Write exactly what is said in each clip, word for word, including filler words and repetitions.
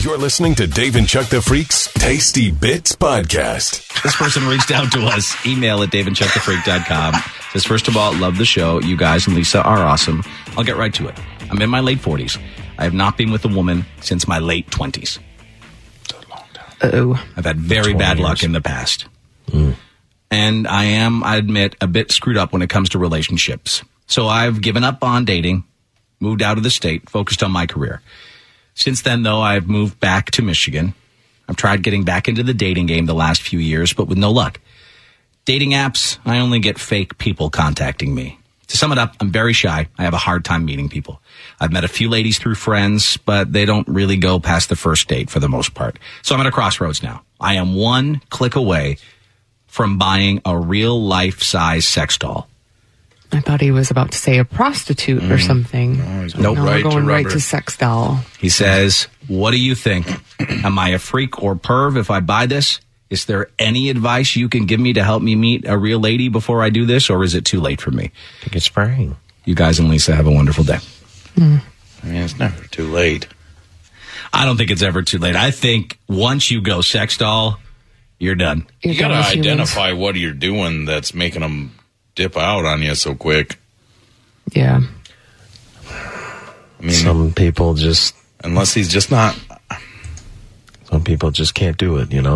You're listening to Dave and Chuck the Freak's Tasty Bits Podcast. This person reached out to us. Email at dave and chuck the freak dot com. Says, first of all, love the show. You guys and Lisa are awesome. I'll get right to it. I'm in my late forties. I have not been with a woman since my late twenties. Uh-oh. I've had very bad years. luck in the past. Mm. And I am, I admit, a bit screwed up when it comes to relationships. So I've given up on dating, moved out of the state, focused on my career. Since then, though, I've moved back to Michigan. I've tried getting back into the dating game the last few years, but with no luck. Dating apps, I only get fake people contacting me. To sum it up, I'm very shy. I have a hard time meeting people. I've met a few ladies through friends, but they don't really go past the first date for the most part. So I'm at a crossroads now. I am one click away from buying a real life-size sex doll. I thought he was about to say a prostitute mm. or something. No, nope, no, right we're going to right to sex doll. He says, what do you think? Am I a freak or perv if I buy this? Is there any advice you can give me to help me meet a real lady before I do this, or is it too late for me? I think it's spring. You guys and Lisa have a wonderful day. Mm. I mean, it's never too late. I don't think it's ever too late. I think once you go sex doll, you're done. You got to identify humans. What you're doing that's making them dip out on you so quick. Yeah. I mean, some people just... Unless he's just not... Some people just can't do it, you know?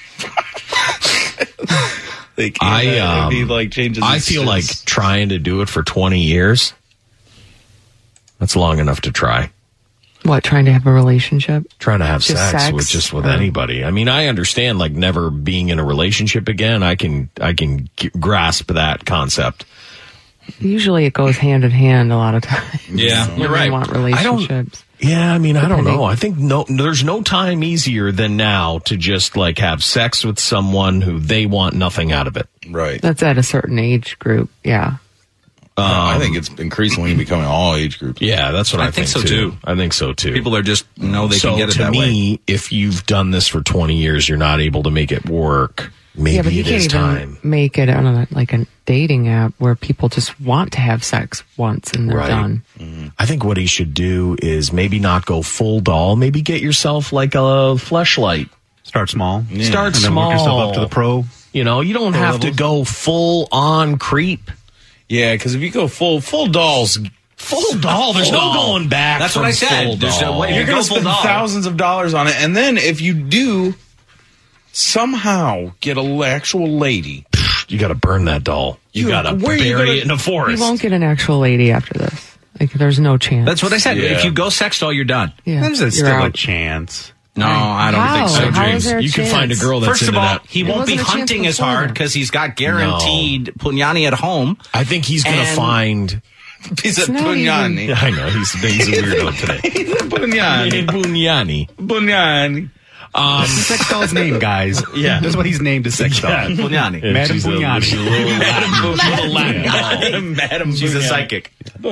They can't. I, um, he like changes I feel like trying to do it for twenty years, that's long enough to try. What, trying to have a relationship? Trying to have just sex, sex with just with or... anybody. I mean, I understand like never being in a relationship again. I can I can g- grasp that concept. Usually it goes hand in hand a lot of times. Yeah, you're right. Want relationships. Yeah, I mean, I don't know. I think no, there's no time easier than now to just like have sex with someone who they want nothing out of it. Right. That's at a certain age group. Yeah. Um, I think it's increasingly becoming all age groups. Yeah, that's what I, I think, think so too. too. I think so too. People are just know they so can get it to that me, way. If you've done this for twenty years, you're not able to make it work. Maybe yeah, but you it can't is even time. Make it on a, like a dating app where people just want to have sex once and they're right. done. Mm-hmm. I think what he should do is maybe not go full doll. Maybe get yourself like a fleshlight. Start small. Yeah. Start and then small. Work yourself up to the pro. You know, you don't have levels. to go full on creep. Yeah, because if you go full full dolls. Full doll, there's no going back. That's what I said. There's no way. You're going to spend doll. thousands of dollars on it, and then if you do somehow get an actual lady, you got to burn that doll. You, you got to bury you gonna, it in a forest. You won't get an actual lady after this. Like, there's no chance. That's what I said. Yeah. If you go sex doll, you're done. Yeah. There's a, still out. a chance. No, I don't How? think so, How James. is there a you chance? can find a girl that's First into of all, that. he It won't be wasn't a hunting chance as hard before. because he's got guaranteed no. punyani at home. I think he's going to And- find... He's a It's not punyani. Yeah, I know. He's, he's a weirdo today. He's a punyani. Punyani. Punyani. Um, That's the sex doll's name, guys. Yeah. That's what he's named, a sex doll. Yeah, punyani. And Madam she's a- Punyani. she's a little Latin, little Latin doll. Madam She's a Punyani. psychic.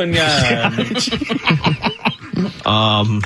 Punyani. Um,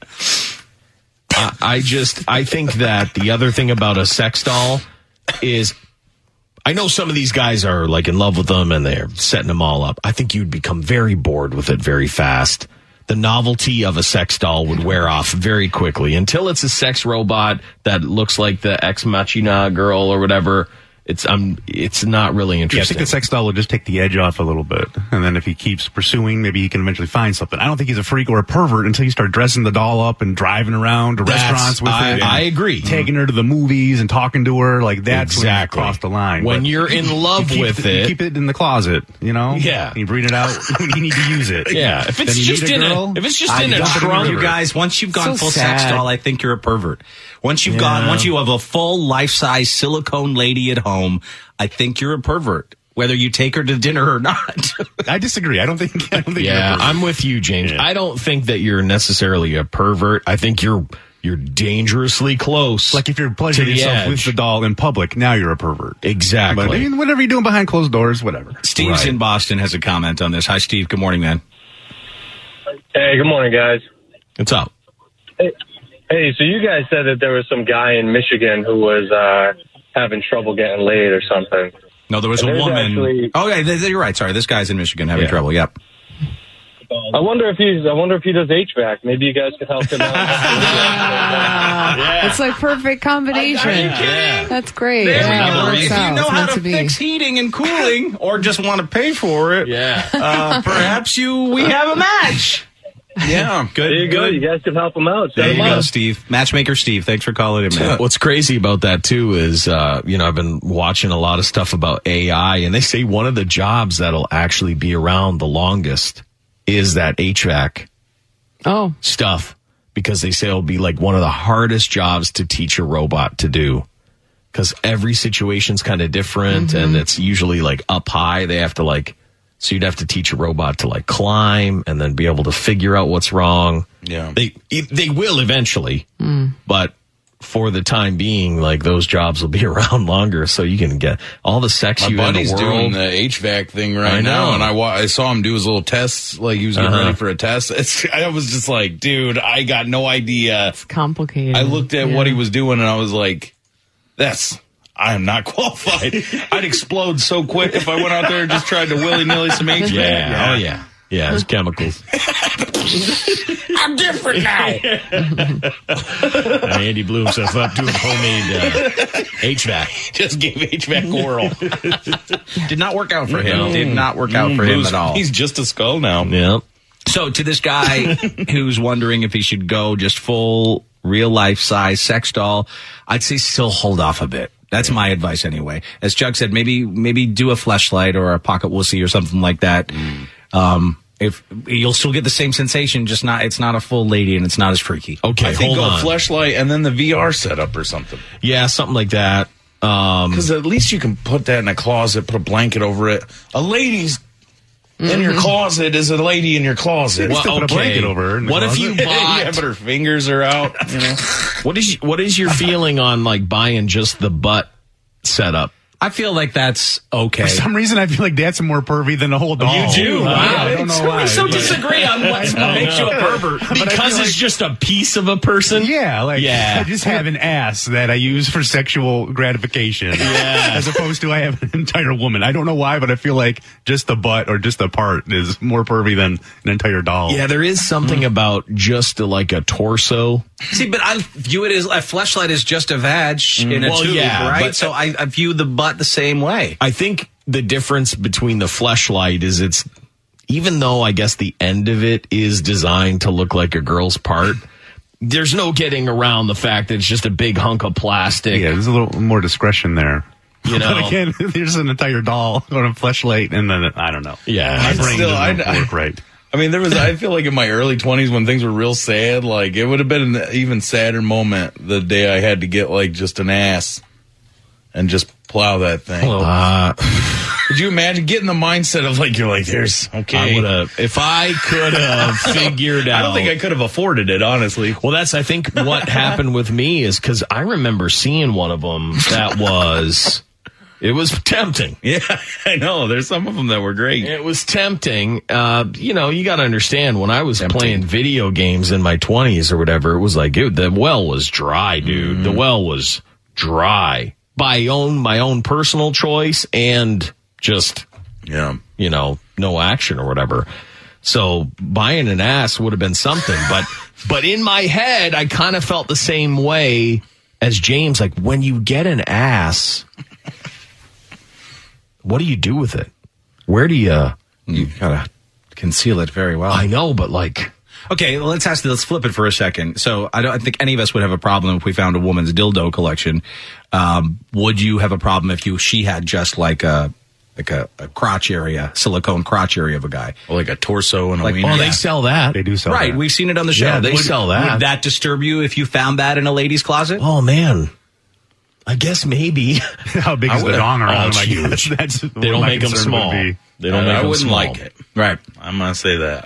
I, I just, I think that the other thing about a sex doll is, I know some of these guys are like in love with them and they're setting them all up. I think you'd become very bored with it very fast. The novelty of a sex doll would wear off very quickly until it's a sex robot that looks like the Ex Machina girl or whatever. It's um, it's not really Yeah, I interesting. think the sex doll will just take the edge off a little bit. And then if he keeps pursuing, maybe he can eventually find something. I don't think he's a freak or a pervert until you start dressing the doll up and driving around to That's- restaurants with I, it. I agree. Taking her to the movies and talking to her. Like, that's Exactly. when you cross the line. When But you're in love you keep with it, it. You keep it in the closet, you know? Yeah. And you bring it out when you need to use it. Yeah, if it's Then you just meet a in girl, a, if it's just I in a dump it in the trunk, You guys, once you've gone So full sex sad. doll, I think you're a pervert. Once you've Yeah. gone, once you have a full life-size silicone lady at home, I think you're a pervert. Whether you take her to dinner or not. I disagree. I don't think. I don't think. you're a yeah, pervert. I'm with you, James. Yeah. I don't think that you're necessarily a pervert. I think you're you're dangerously close. Like if you're pleasuring to the yourself edge. with the doll in public, now you're a pervert. Exactly. But I mean, whatever you're doing behind closed doors, whatever. Steve's Right. in Boston has a comment on this. Hi, Steve. Good morning, man. Hey, good morning, guys. What's up? Hey, hey, so you guys said that there was some guy in Michigan who was uh, having trouble getting laid or something. No, there was And a there's woman. actually- Oh, yeah, th- you're right. Sorry, this guy's in Michigan having Yeah. trouble. Yep. I wonder if he's. I wonder if he does H V A C. Maybe you guys could help him out. It's like perfect combination. Are you kidding? That's great. There yeah, we it go. works If out. you know It's how meant to to be. fix heating and cooling, or just want to pay for it, Yeah. uh, perhaps you we have a match. Yeah. Good. There you go. good. You guys can help them out. There Set you 'em go, up. Steve. Matchmaker Steve. Thanks for calling in, man. What's crazy about that too is, uh, you know, I've been watching a lot of stuff about A I, and they say one of the jobs that'll actually be around the longest is that H V A C Oh, stuff, because they say it'll be like one of the hardest jobs to teach a robot to do, because every situation's kind of different, Mm-hmm. and it's usually like up high. They have to like, so you'd have to teach a robot to like climb and then be able to figure out what's wrong. Yeah. They they will eventually, but for the time being, like those jobs will be around longer, so you can get all the sex My you in buddy's the doing world. the H V A C thing right I know. now, and I, wa- I saw him do his little tests, like he was getting Uh-huh. ready for a test. It's, I was just like, dude, I got no idea. it's complicated. I looked at Yeah. what he was doing, and I was like, that's, I am not qualified. I'd explode so quick if I went out there and just tried to willy-nilly some H V A C. Yeah, oh yeah, yeah, it's chemicals. I'm different now. Uh, Andy blew himself up doing homemade uh, H V A C. Just gave H V A C oral. Did not work out for him. Did not work out for him He's- at all. He's just a skull now. Yeah. So to this guy who's wondering if he should go just full real life size sex doll, I'd say still hold off a bit. That's my advice anyway. As Chuck said, maybe maybe do a fleshlight or a pocket wussy or something like that. Um, if you'll still get the same sensation, just not it's not a full lady and it's not as freaky. Okay, I think hold go on. fleshlight and then the V R setup or something. Yeah, something like that. Um, Because at least you can put that in a closet, put a blanket over it. A lady's in your closet is a lady in your closet. well, Still put a blanket over her in the what if closet. you yeah, bought? but her fingers are out. You know? What is what is your feeling on like buying just the butt setup? I feel like that's okay. For some reason, I feel like that's more pervy than the whole doll. You do? Yeah, Wow. I don't know why. We so but- disagree on what makes you a pervert. Because it's just a piece of a person. Yeah, like Yeah. I just have an ass that I use for sexual gratification. Yeah. As opposed to I have an entire woman. I don't know why, but I feel like just the butt or just the part is more pervy than an entire doll. Yeah, there is something about just a, like a torso. See, but I view it as a fleshlight is just a vag in a Well, tube, yeah, right? but- So I, I view the butt the same way. I think the difference between the fleshlight is it's, even though I guess the end of it is designed to look like a girl's part, there's no getting around the fact that it's just a big hunk of plastic. Yeah, there's a little more discretion there. You know? But again, there's an entire doll or a fleshlight, and then I don't know. Yeah. my brain Still, doesn't I- work right. I mean, there was, I feel like in my early twenties when things were real sad, like it would have been an even sadder moment the day I had to get like just an ass and just plow that thing. Uh, Could you imagine getting the mindset of like, you're like, there's, okay. I would have, if I could have figured out. I don't think I could have afforded it, honestly. Well, that's, I think, what happened with me is because I remember seeing one of them that was, it was tempting. Yeah, I know. There's some of them that were great. It was tempting. Uh, you know, you got to understand, when I was playing video games in my twenties or whatever, it was like, it, the well was dry, dude. Mm-hmm. The well was dry by own, my own personal choice and just, Yeah. you know, no action or whatever. So buying an ass would have been something, but, but in my head, I kind of felt the same way as James. Like, when you get an ass, what do you do with it? Where do you, You gotta conceal it very well. I know, but like, Okay, well, let's ask. Let's flip it for a second. So, I don't I think any of us would have a problem if we found a woman's dildo collection. Um, would you have a problem if you she had just like a like a, a crotch area, silicone crotch area of a guy? Or like a torso and a Like, wiener. oh, Yeah. they sell that. They do sell Right, that. we've seen it on the show. Yeah, they would, sell that. Would that disturb you if you found that in a lady's closet? Oh man, I guess maybe How big I is the would've- dong oh, around it's him? I guess huge. that's they what don't my make them concern would small. be. They don't I, make I them wouldn't small. like it. Right. I'm going to say that.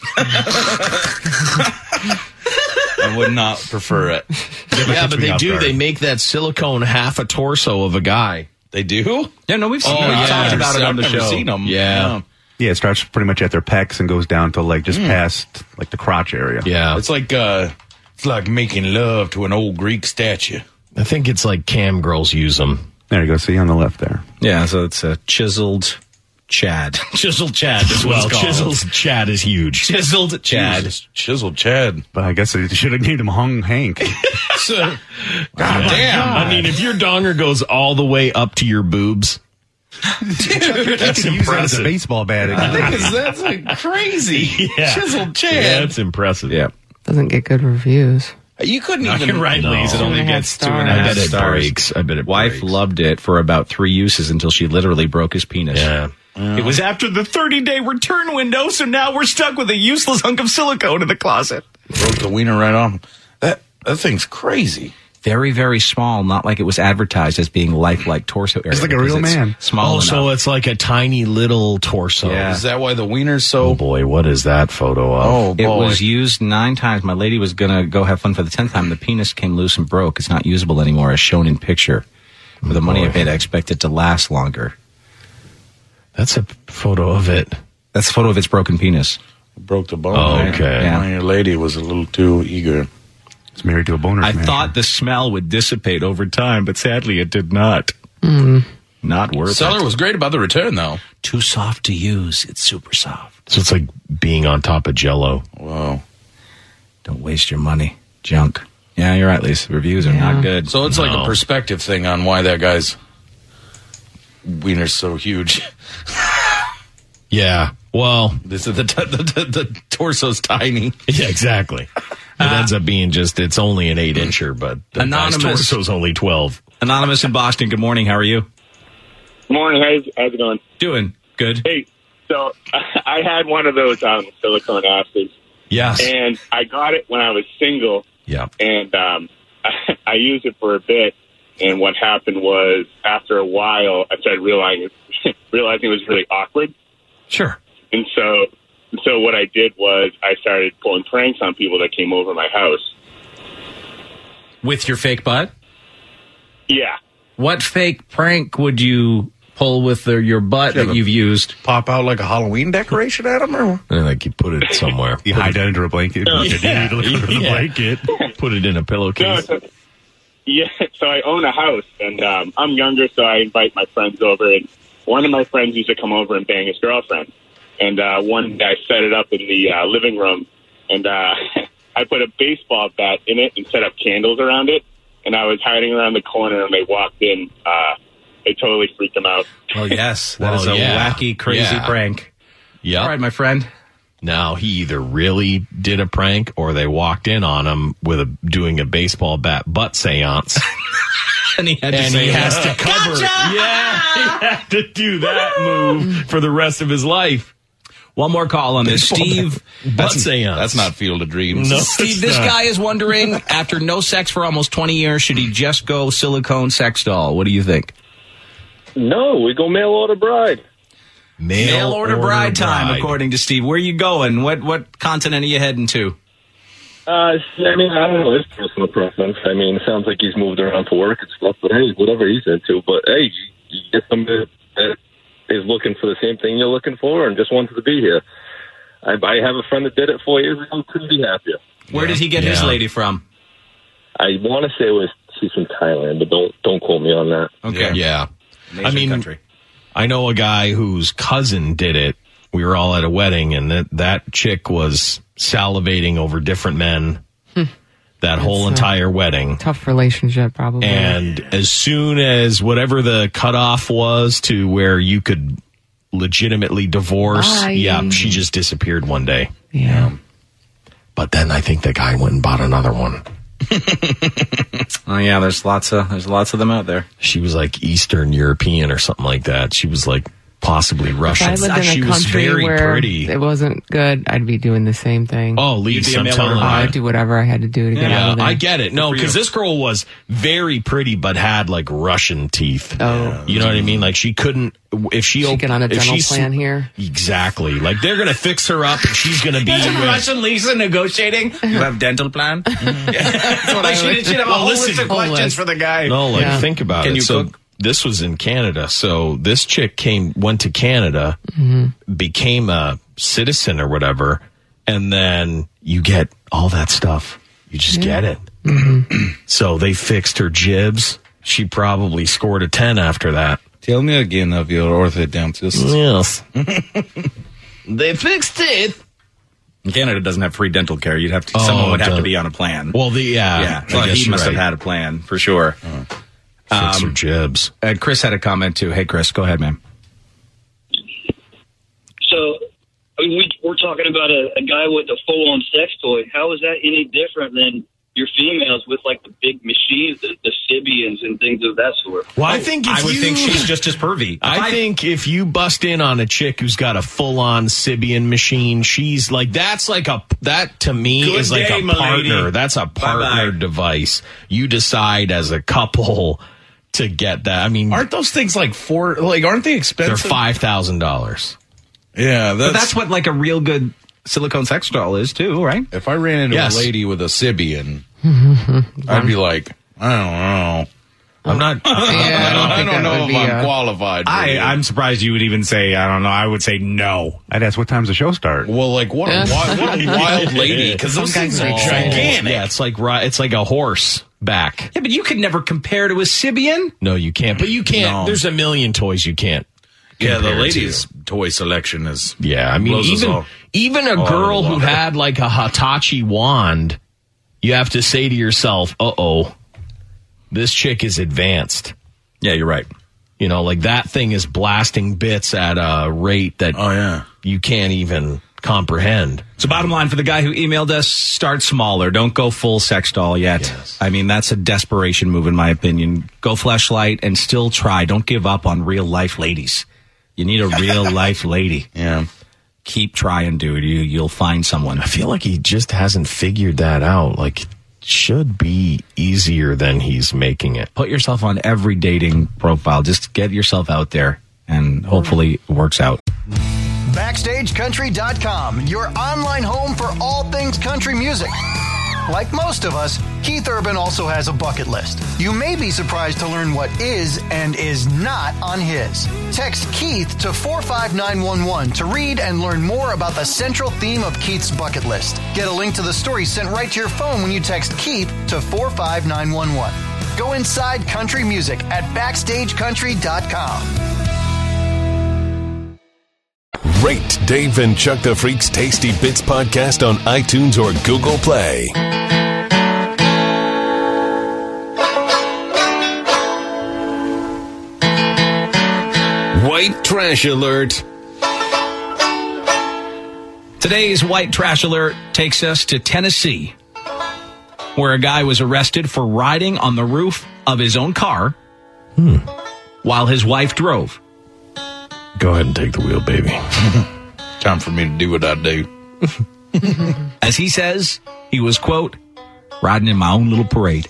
I would not prefer it. Yeah, but me they off do. guard. They make that silicone half a torso of a guy. They do? Yeah, no, we've seen Oh, it. We've yeah. talked about it I've on the never show. seen them. Yeah. Yeah, it starts pretty much at their pecs and goes down to like just past like the crotch area. Yeah, It's like uh, it's like making love to an old Greek statue. I think it's like cam girls use them. There you go. See on the left there. Yeah, so it's a chiseled Chad. Chiseled Chad as well. Chiseled Chad is huge. Chiseled Chad. Jesus, chiseled Chad. But I guess they should have named him Hung Hank. So, God damn. I mean, if your donger goes all the way up to your boobs, That's impressive. As a baseball bat. That's, that's like crazy. Yeah. Chiseled Chad. Yeah, that's impressive. Yeah. Doesn't get good reviews. You couldn't No, even. you're right, No. Lise. It only Two and a half gets two and a stars. half I bet it stars. breaks. I bet it Wife breaks. loved it for about three uses until she literally broke his penis. Yeah. It was after the thirty-day return window, so now we're stuck with a useless hunk of silicone in the closet. Broke the wiener right on. That that thing's crazy. Very, very small, not like it was advertised as being lifelike torso area. It's like a because real it's man. Small Oh, enough. so it's like a tiny little torso. Yeah. Is that why the wiener's Oh so? boy, what is that photo of? Oh boy. It was used nine times. My lady was going to go have fun for the tenth time. The penis came loose and broke. It's not usable anymore as shown in picture. For the money I paid, I expect it to last longer. That's a photo of it. That's a photo of its broken penis. broke the bone. Oh, right? okay. Yeah. My lady was a little too eager. He's married to a boner I smasher. thought the smell would dissipate over time, but sadly it did not. Not worth Seller it. was great about the return, though. Too soft to use. It's super soft. So it's like being on top of Jell-O. Wow. Don't waste your money. Junk. Yeah, you're right, Lisa. Reviews are Yeah. not good. So it's like No. a perspective thing on why that guy's wiener's so huge. Yeah. Well, This is the, t- the, the the torso's tiny. yeah, exactly. It ends up being just, it's only an eight incher, but the guy's Anonymous. torso's only twelve. Anonymous in Boston, good morning. How are you? Morning, how's, how's it going? Doing good. Hey, so I had one of those um, silicone asses, Yes. and I got it when I was single, Yeah. and um, I used it for a bit. And what happened was, after a while, I started realizing realizing it was really awkward. Sure. And so, so what I did was I started pulling pranks on people that came over my house. With your fake butt? Yeah. What fake prank would you pull with the, your butt Yeah, that the- you've used? Pop out like a Halloween decoration at him, or And like you put it somewhere. You hide that under a blanket. You need to look under the Yeah. blanket. Put it in a No, pillowcase. so, yeah, so I own a house, and um, I'm younger, so I invite my friends over, and one of my friends used to come over and bang his girlfriend. And uh, one day I set it up in the uh, living room, and uh, I put a baseball bat in it and set up candles around it, and I was hiding around the corner, and they walked in. Uh, it totally freaked them out. Oh, yes. That Well, is a yeah. wacky, crazy Yeah. prank. Yep. All right, my friend. Now he either really did a prank or they walked in on him with a doing a baseball bat butt seance. And he had to And say, he has to cover it. Yeah, he had to do that move for the rest of his life. One more call on this. Steve, Butt seance. that's not Field of Dreams. No. Steve, this guy is wondering, after no sex for almost twenty years, should he just go silicone sex doll? What do you think? No, we go mail order bride. Mail, Mail order bride time, according to Steve. Where are you going? What what continent are you heading to? Uh, I mean, I don't know his personal preference. I mean, it sounds like he's moved around for work and stuff, but hey, whatever he's into. But hey, you, you get somebody that is looking for the same thing you're looking for and just wanted to be here. I, I have a friend that did it four years ago, couldn't be happier. Where did he get his Yeah. lady from? I want to say it was she's from Thailand, but don't don't quote me on that. Okay. Yeah. Nation, I mean, country. I know a guy whose cousin did it. We were all at a wedding, and that, that chick was salivating over different men that whole a- entire wedding. Tough relationship, probably. And as soon as whatever the cutoff was to where you could legitimately divorce, Bye. yeah, she just disappeared one day. yeah. But then I think the guy went and bought another one. Oh yeah, there's lots of there's lots of them out there. She was like Eastern European or something like that. She was like possibly If Russian. I lived in she a was country very where pretty. it wasn't good, I'd be doing the same thing. Oh, You'd be Lisa, a I'm mail telling order you. I'd do whatever I had to do to get out Yeah, of there. I get it. No, Good for because you. this girl was very pretty, but had like Russian teeth. Oh. You know what I mean? Like she couldn't, if she, She op- get on a if dental she's- plan here. Exactly. Like they're going to fix her up and she's going to be Imagine with, Russian Lisa negotiating. You have dental plan? That's what I she would- did. She'd have a Well, whole listen, list of whole questions list. for the guy. no, like Yeah. think about Can it. you so cook? this was in Canada. So this chick came, went to Canada, became a citizen or whatever. And then you get all that stuff. You just get it. So they fixed her jibs. She probably scored a ten after that. Tell me again of your orthodontists. Yes. They fixed it. Canada doesn't have free dental care. You'd have to. Oh, someone would have the- to be on a plan. Well, the yeah, yeah, I well, guess he you're must have right. had a plan for sure. Fix your jibs. And Chris had a comment too. Hey, Chris, go ahead, man. So, I mean, we, we're talking about a, a guy with a full-on sex toy. How is that any different than your females with, like, the big machines, the, the Sibians and things of that sort? Well, I think if I would you, think she's just as pervy. If I, think if you bust in on a chick who's got a full-on Sibian machine, she's like, that's like a, that to me Good is like day, a my partner. lady. That's a partner Bye-bye. device. You decide as a couple to get that. I mean, Aren't those things like four? Like, aren't they they're expensive? five thousand dollars. Yeah, that's, but that's what like a real good silicone sex doll is too, right? if I ran into Yes. a lady with a Sibian, I'd be like, I don't know. I'm not. Yeah, I don't I think don't that know would if be, I'm uh, qualified. for I, it. I'm surprised you would even say, I don't know. I would say no. I'd ask what time's the show start. Well, like what a wild, what a wild lady, because those Some things guys are are gigantic. Yeah, it's like ri- it's like a horse back. Yeah, but you could never compare to a Sibian. No, you can't. But you can't. No. There's a million toys you can't. Yeah, the compare to. ladies' toy selection is. Yeah, I mean, blows us even all- even a all girl out of the who water. had like a Hitachi wand, you have to say to yourself, "Uh oh, this chick is advanced." Yeah, you're right. You know, like that thing is blasting bits at a rate that Oh yeah. you can't even comprehend. So bottom line for the guy who emailed us, start smaller. Don't go full sex doll yet. Yes. I mean, that's a desperation move in my opinion. Go fleshlight and still try. Don't give up on real life ladies. You need a real life lady. Yeah. Keep trying, dude. You, you'll find someone. I feel like he just hasn't figured that out. Like, it should be easier than he's making it. Put yourself on every dating profile. Just get yourself out there and hopefully it works out. Backstage Country dot com, your online home for all things country music. Like most of us, Keith Urban also has a bucket list. You may be surprised to learn what is and is not on his. Text Keith to four five nine one one to read and learn more about the central theme of Keith's bucket list. Get a link to the story sent right to your phone when you text Keith to four five nine one one. Go inside country music at Backstage Country dot com. Rate Dave and Chuck the Freak's Tasty Bits podcast on iTunes or Google Play. White trash alert. Today's white trash alert takes us to Tennessee, where a guy was arrested for riding on the roof of his own car while his wife drove. Go ahead and take the wheel, baby. Time for me to do what I do. As he says, he was, quote, riding in my own little parade.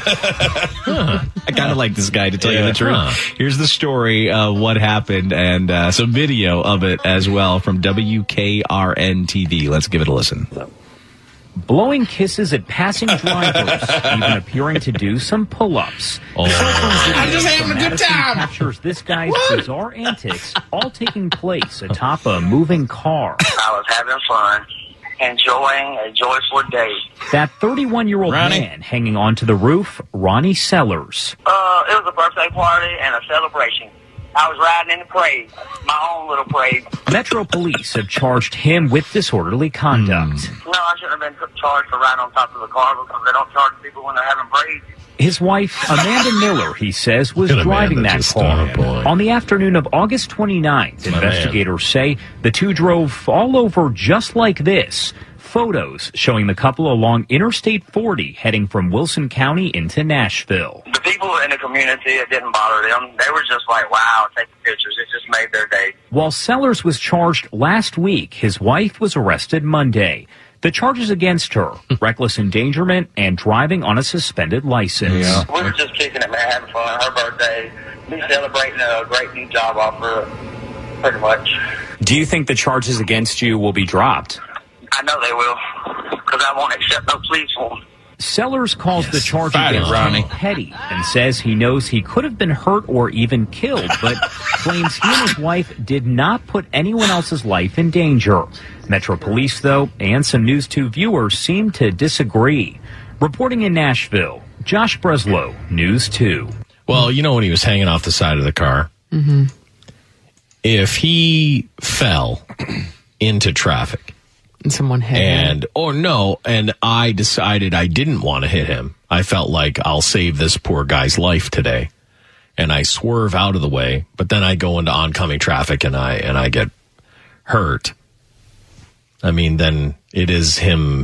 I kind of like this guy, to tell you Yeah, the truth. huh. Here's the story of what happened and uh, some video of it as well from W K R N T V. Let's give it a listen. Blowing kisses at passing drivers, even appearing to do some pull-ups. Oh. I'm just having a good time. Captures this guy's bizarre antics, all taking place atop a moving car. I was having fun, enjoying a joyful day. That thirty-one-year-old Ronnie. man hanging onto the roof, Ronnie Sellers. Uh, it was a birthday party and a celebration. I was riding in the parade, my own little parade. Metro Police have charged him with disorderly conduct. No, I shouldn't have been charged for riding on top of the car because they don't charge people when they're having parades. His wife, Amanda Miller, he says, was Look at driving Amanda that just car. on a boy. On the afternoon of August twenty-ninth, My investigators say the two drove all over just like this. Photos showing the couple along Interstate forty heading from Wilson County into Nashville. The people in the community, it didn't bother them. They were just like, wow, taking pictures. It just made their day. While Sellers was charged last week, his wife was arrested Monday. The charges against her, reckless endangerment and driving on a suspended license. We were just kicking it, man, having fun. Her birthday, me celebrating a great new job offer, pretty much. Do you think the charges against you will be dropped? I know they will, because I won't accept no pleas for them. Sellers calls the charge Fight it, against Ronnie. him petty and says he knows he could have been hurt or even killed, but claims he and his wife did not put anyone else's life in danger. Metro Police, though, and some News two viewers seem to disagree. Reporting in Nashville, Josh Breslow, News two. Well, you know when he was hanging off the side of the car, Mm-hmm. If he fell into traffic and someone hit and him. or no, and I decided I didn't want to hit him. I felt like I'll save this poor guy's life today, and I swerve out of the way. But then I go into oncoming traffic and I and I get hurt. I mean, then it is him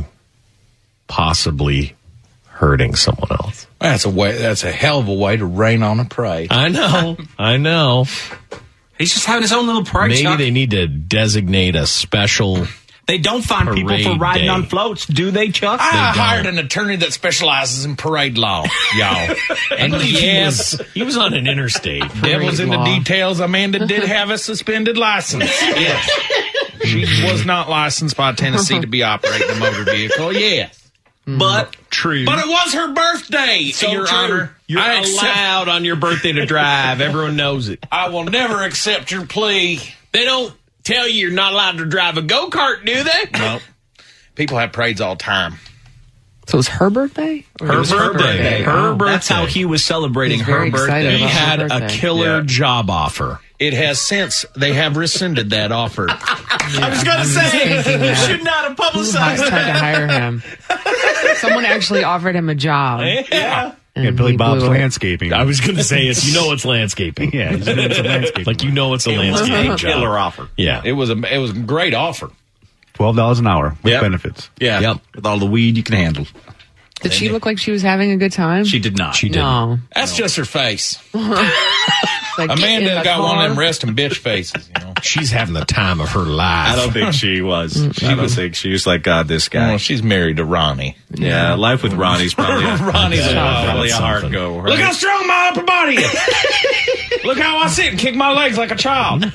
possibly hurting someone else. That's a way. That's a hell of a way to rain on a parade. I know. I know. He's just having his own little parade. Maybe Chuck. they need to designate a special. They don't find people for riding day. on floats, do they, Chuck? I They hired don't. an attorney that specializes in parade law, y'all. And I believe yes, he was, he was on an interstate. devil's in the law. details. Amanda did have a suspended license. Yes. She was not licensed by Tennessee to be operating a motor vehicle. Yes. But True. But it was her birthday, So Your true. Honor. You're I accept- allowed on your birthday to drive. Everyone knows it. I will never accept your plea. They don't tell you you're not allowed to drive a go-kart, do they? Nope. People have parades all the time. So it was her birthday? Or Her it was birthday. Her Oh. birthday. that's how he was celebrating He's her very excited birthday. He about her had a birthday. killer Yeah. job offer. It has since, they have rescinded that offer. I was going to I'm say, thinking that. should not have Who hi- publicized tried to that. hire him? Someone actually offered him a job. Yeah. Yeah, and Billy he Bob's blew it. landscaping. I was going to say it's, you know it's landscaping. Yeah, he's doing some landscaping. Like you know it's a landscaping job. Killer offer. Yeah. It was a, it was a great offer. Twelve dollars an hour with Yep. benefits. Yeah. Yep. With all the weed you can handle. Did she look like she was having a good time? She did not. She didn't. No. That's just her face. Like, get in Amanda the got one of car. them resting bitch faces, you know. She's having the time of her life. I don't think she was. She was like, she was like, God, this guy. Well, she's married to Ronnie. Yeah, life with Ronnie's probably a, Ronnie's a probably a That's hard something. go. Right? Look how strong my upper body is. Look how I sit and kick my legs like a child.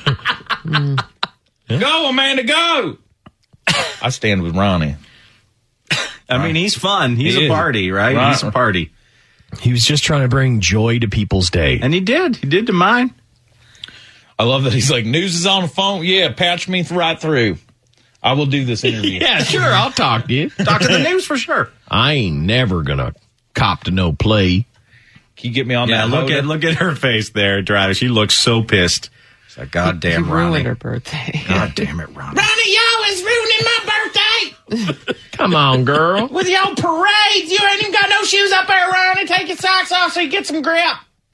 Go, Amanda, go. I stand with Ronnie. I mean, he's fun. He's He a is. party, right? Right. He's a party. He was just trying to bring joy to people's day. And he did. He did to mine. I love that he's like, news is on the phone. Yeah, patch me right through. I will do this interview. Yeah, sure. I'll talk to you. Talk to the news for sure. I ain't never gonna cop to no play. Can you get me on Yeah, that? look loader? at look at her face there, Travis. She looks so pissed. It's like, God He damn, ruined Ronnie. her birthday. God damn it, Ronnie. Ronnie, y'all is ruining my birthday Come on, girl. with your parades. You ain't even got no shoes up there, Ronnie. Take your socks off so you get some grip.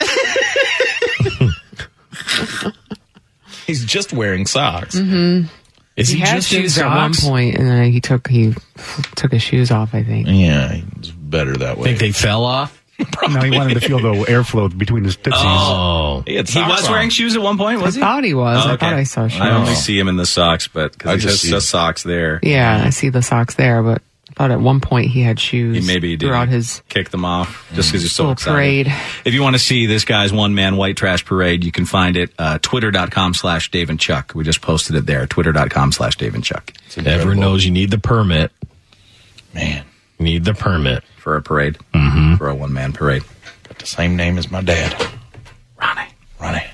He's just wearing socks. Mm-hmm. Is He, he, had just in shoes at one socks? point, and then he took he took his shoes off. I think. Yeah, it's better that way. Think they fell off? No, he wanted to feel the airflow between his tootsies. Oh, he had He socks was on. wearing shoes at one point, was I he? thought he was. Oh, I okay. thought I saw shoes. I only see him in the socks, but I because he just just see- says socks there. Yeah, I see the socks there, but I thought at one point he had shoes. He maybe did throughout his kick them off just because he's so little excited. parade. If you want to see this guy's one man white trash parade, you can find it uh, twitter.com slash Dave and Chuck. We just posted it there. Twitter.com slash Dave and Chuck. everyone knows you need the permit. Man, You need the permit. For a parade. Mm-hmm. For a one man parade. got the same name as my dad. Ronnie. Ronnie.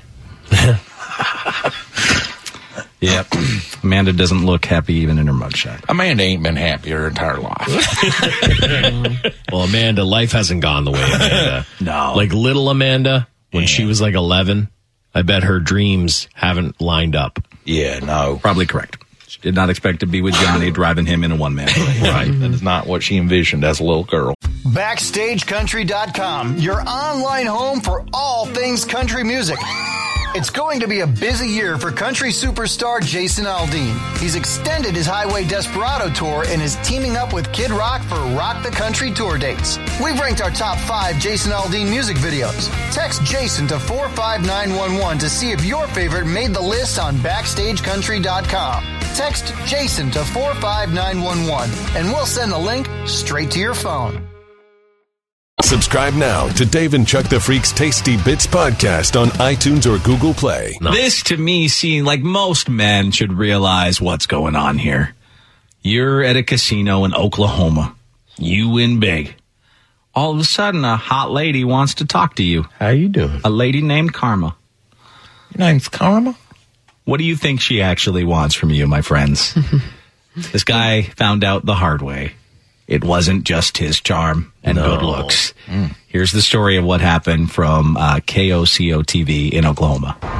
Yep. Amanda doesn't look happy even in her mugshot. Amanda ain't been happy her entire life. Well, Amanda, life hasn't gone the way Amanda. No. Like little Amanda, when she was like eleven, I bet her dreams haven't lined up. Yeah, no. Probably correct. She did not expect to be with Johnny driving him in a one man parade. Right. That is not what she envisioned as a little girl. Backstage Country dot com, your online home for all things country music. It's going to be a busy year for country superstar Jason Aldean. He's extended his Highway Desperado tour and is teaming up with Kid Rock for Rock the Country tour dates. We've ranked our top five Jason Aldean music videos. Text Jason to four five nine one one to see if your favorite made the list on Backstage Country dot com. Text Jason to four five nine one one and we'll send the link straight to your phone. Subscribe now to Dave and Chuck the Freak's Tasty Bits podcast on iTunes or Google Play. This, to me, seems like most men should realize what's going on here. You're at a casino in Oklahoma. You win big. All of a sudden, a hot lady wants to talk to you. How you doing? A lady named Karma. Your name's Karma? What do you think she actually wants from you, my friends? This guy found out the hard way. It wasn't just his charm and No. good looks. Here's the story of what happened from uh, K O C O T V in Oklahoma.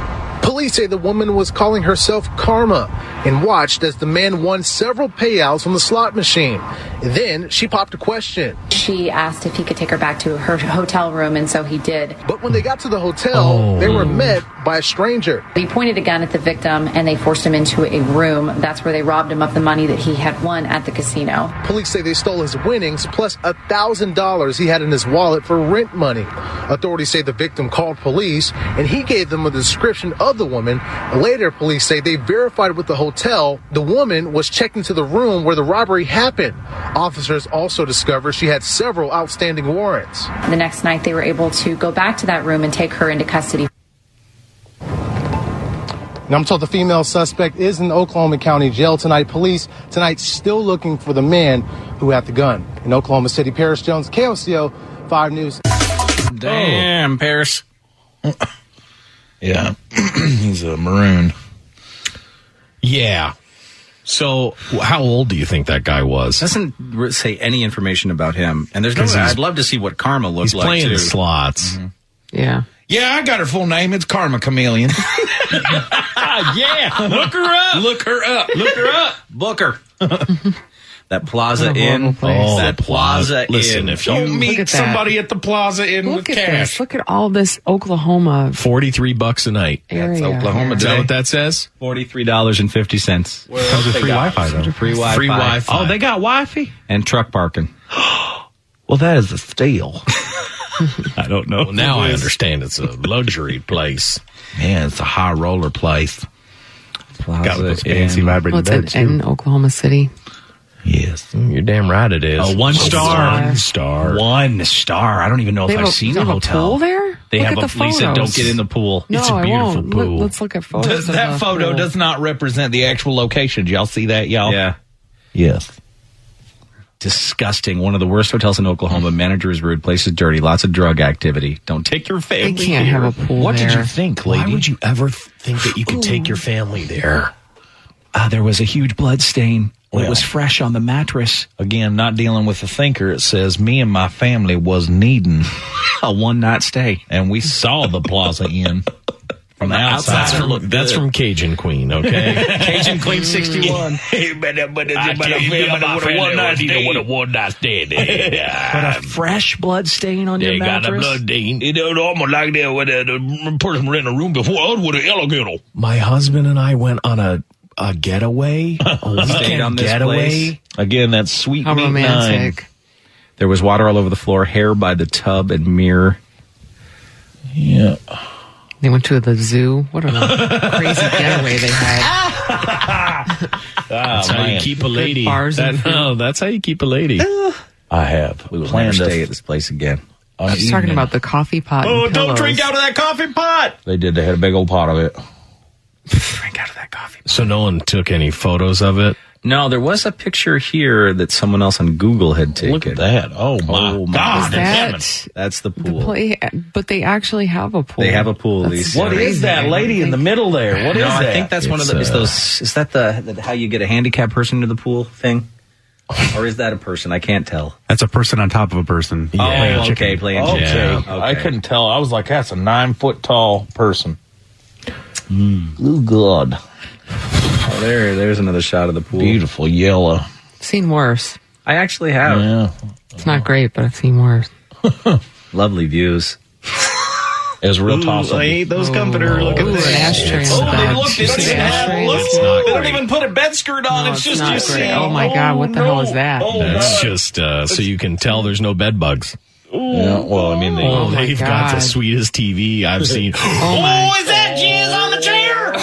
Police say the woman was calling herself Karma and watched as the man won several payouts on the slot machine. Then she popped a question. She asked if he could take her back to her hotel room, and so he did. But when they got to the hotel, oh. they were met by a stranger. He pointed a gun at the victim, and they forced him into a room. That's where they robbed him of the money that he had won at the casino. Police say they stole his winnings plus one thousand dollars he had in his wallet for rent money. Authorities say the victim called police, and he gave them a description of the woman. Later, police say they verified with the hotel the woman was checked into the room where the robbery happened. Officers also discovered she had several outstanding warrants. The next night, they were able to go back to that room and take her into custody. Now, I'm told the female suspect is in Oklahoma County Jail tonight. Police tonight still looking for the man who had the gun. In Oklahoma City, Paris Jones, K O C O, five News. Damn, Paris. Yeah, he's a maroon. Yeah. So, how old do you think that guy was? Doesn't say any information about him, and there's no. I'd love to see what Karma looks he's like. He's playing too. the slots. Mm-hmm. Yeah. Yeah, I got her full name. It's Karma Chameleon. Yeah, look her up. Look her up. Look her up. Book her. That Plaza What a Inn. horrible place. Oh, that Plaza Listen, Inn. if you Don't meet at that. somebody at the Plaza Inn Look with at cash. this. Look at all this Oklahoma forty-three bucks a night. area. That's Oklahoma Is that today. what that says? Forty-three dollars and fifty cents. Comes with free Wi-Fi, though. Free Wi-Fi. Free Wi-Fi. Oh, they got Wi-Fi and truck parking. Well, that is a steal. I don't know. Well, now I understand it's a luxury place. Man, it's a high roller place. Plaza Got with those fancy Inn. vibrating Well, it's beds, in, in too. Oklahoma City. Yes. You're damn right it is. Oh, one star. One star. One star. I don't even know They if have I've a, seen they a have hotel. a pool there? They Look have at a. the Lisa, photos. don't get in the pool. No, It's a I beautiful won't. pool. Let, us look at photos. Does, of that the photo pool. does not represent the actual location. Did y'all see that, y'all? Yeah. Yes. Disgusting. One of the worst hotels in Oklahoma. Manager is rude. Place is dirty. Lots of drug activity. Don't take your They family. can't here. have a pool What there. did you think, lady? Why would you ever think that you could take your family there? Uh, there was a huge blood stain. Well, it was fresh on the mattress. Again, not dealing with the thinker. It says, me and my family was needing A one night stay. and we saw the Plaza Inn from the outside. That's from, that's from Cajun Queen, okay? Cajun Queen sixty-one. but a What a one night stand. But a fresh blood stain on your They got a mattress. blood stain. It don't almost like that with a the person renting a room before us with an alligator. My husband and I went on a a getaway, a Stayed weekend on this getaway. place. Again, that's sweet How meat nine. romantic. There was water all over the floor, hair by the tub and mirror. Yeah. They went to the zoo. What a crazy getaway they had. That's how you keep a lady. bars and That- no, that's how you keep a lady. I have. We will planned never to stay at this place again. on I was talking evening. about the coffee pot. Oh, and don't pillows. drink out of that coffee pot. They did. They had a big old pot of it. Drink out of that coffee pot. So no one took any photos of it? No, there was a picture here that someone else on Google had taken. Look at that. Oh, my Oh, my God. Is Heaven. that That's the the pool. play? But they actually have a pool. They have a pool, That's Lisa. What is that lady in the middle there? What is no, that? I think that's one of the. It's, Is uh, those? Is that the, the how you get a handicapped person into the pool thing, or is that a person? I can't tell. That's a person on top of a person. Oh, playing okay, chicken. playing Okay. chicken. Yeah. Okay. I couldn't tell. I was like, that's a nine foot tall person. Oh, God. Oh, there, there's another shot of the pool. Beautiful yellow. I've seen worse. I actually have Yeah. It's not great, but I've seen worse. lovely views. It was real toss-up. I hate those comforter. Ooh, Look at an this. ashtray Oh, on the they bed. looked. You It's see the ashtray? look. It's not They don't great. even put a bed skirt on. No, it's it's just not you great. see. Oh, my God, what the no. hell is that? Oh, That's no. just uh, so you can tell there's no bed bugs. Yeah, well, I mean, they, Oh, my They've got God. the sweetest T V I've seen. Oh, my. is that jizz on the chair?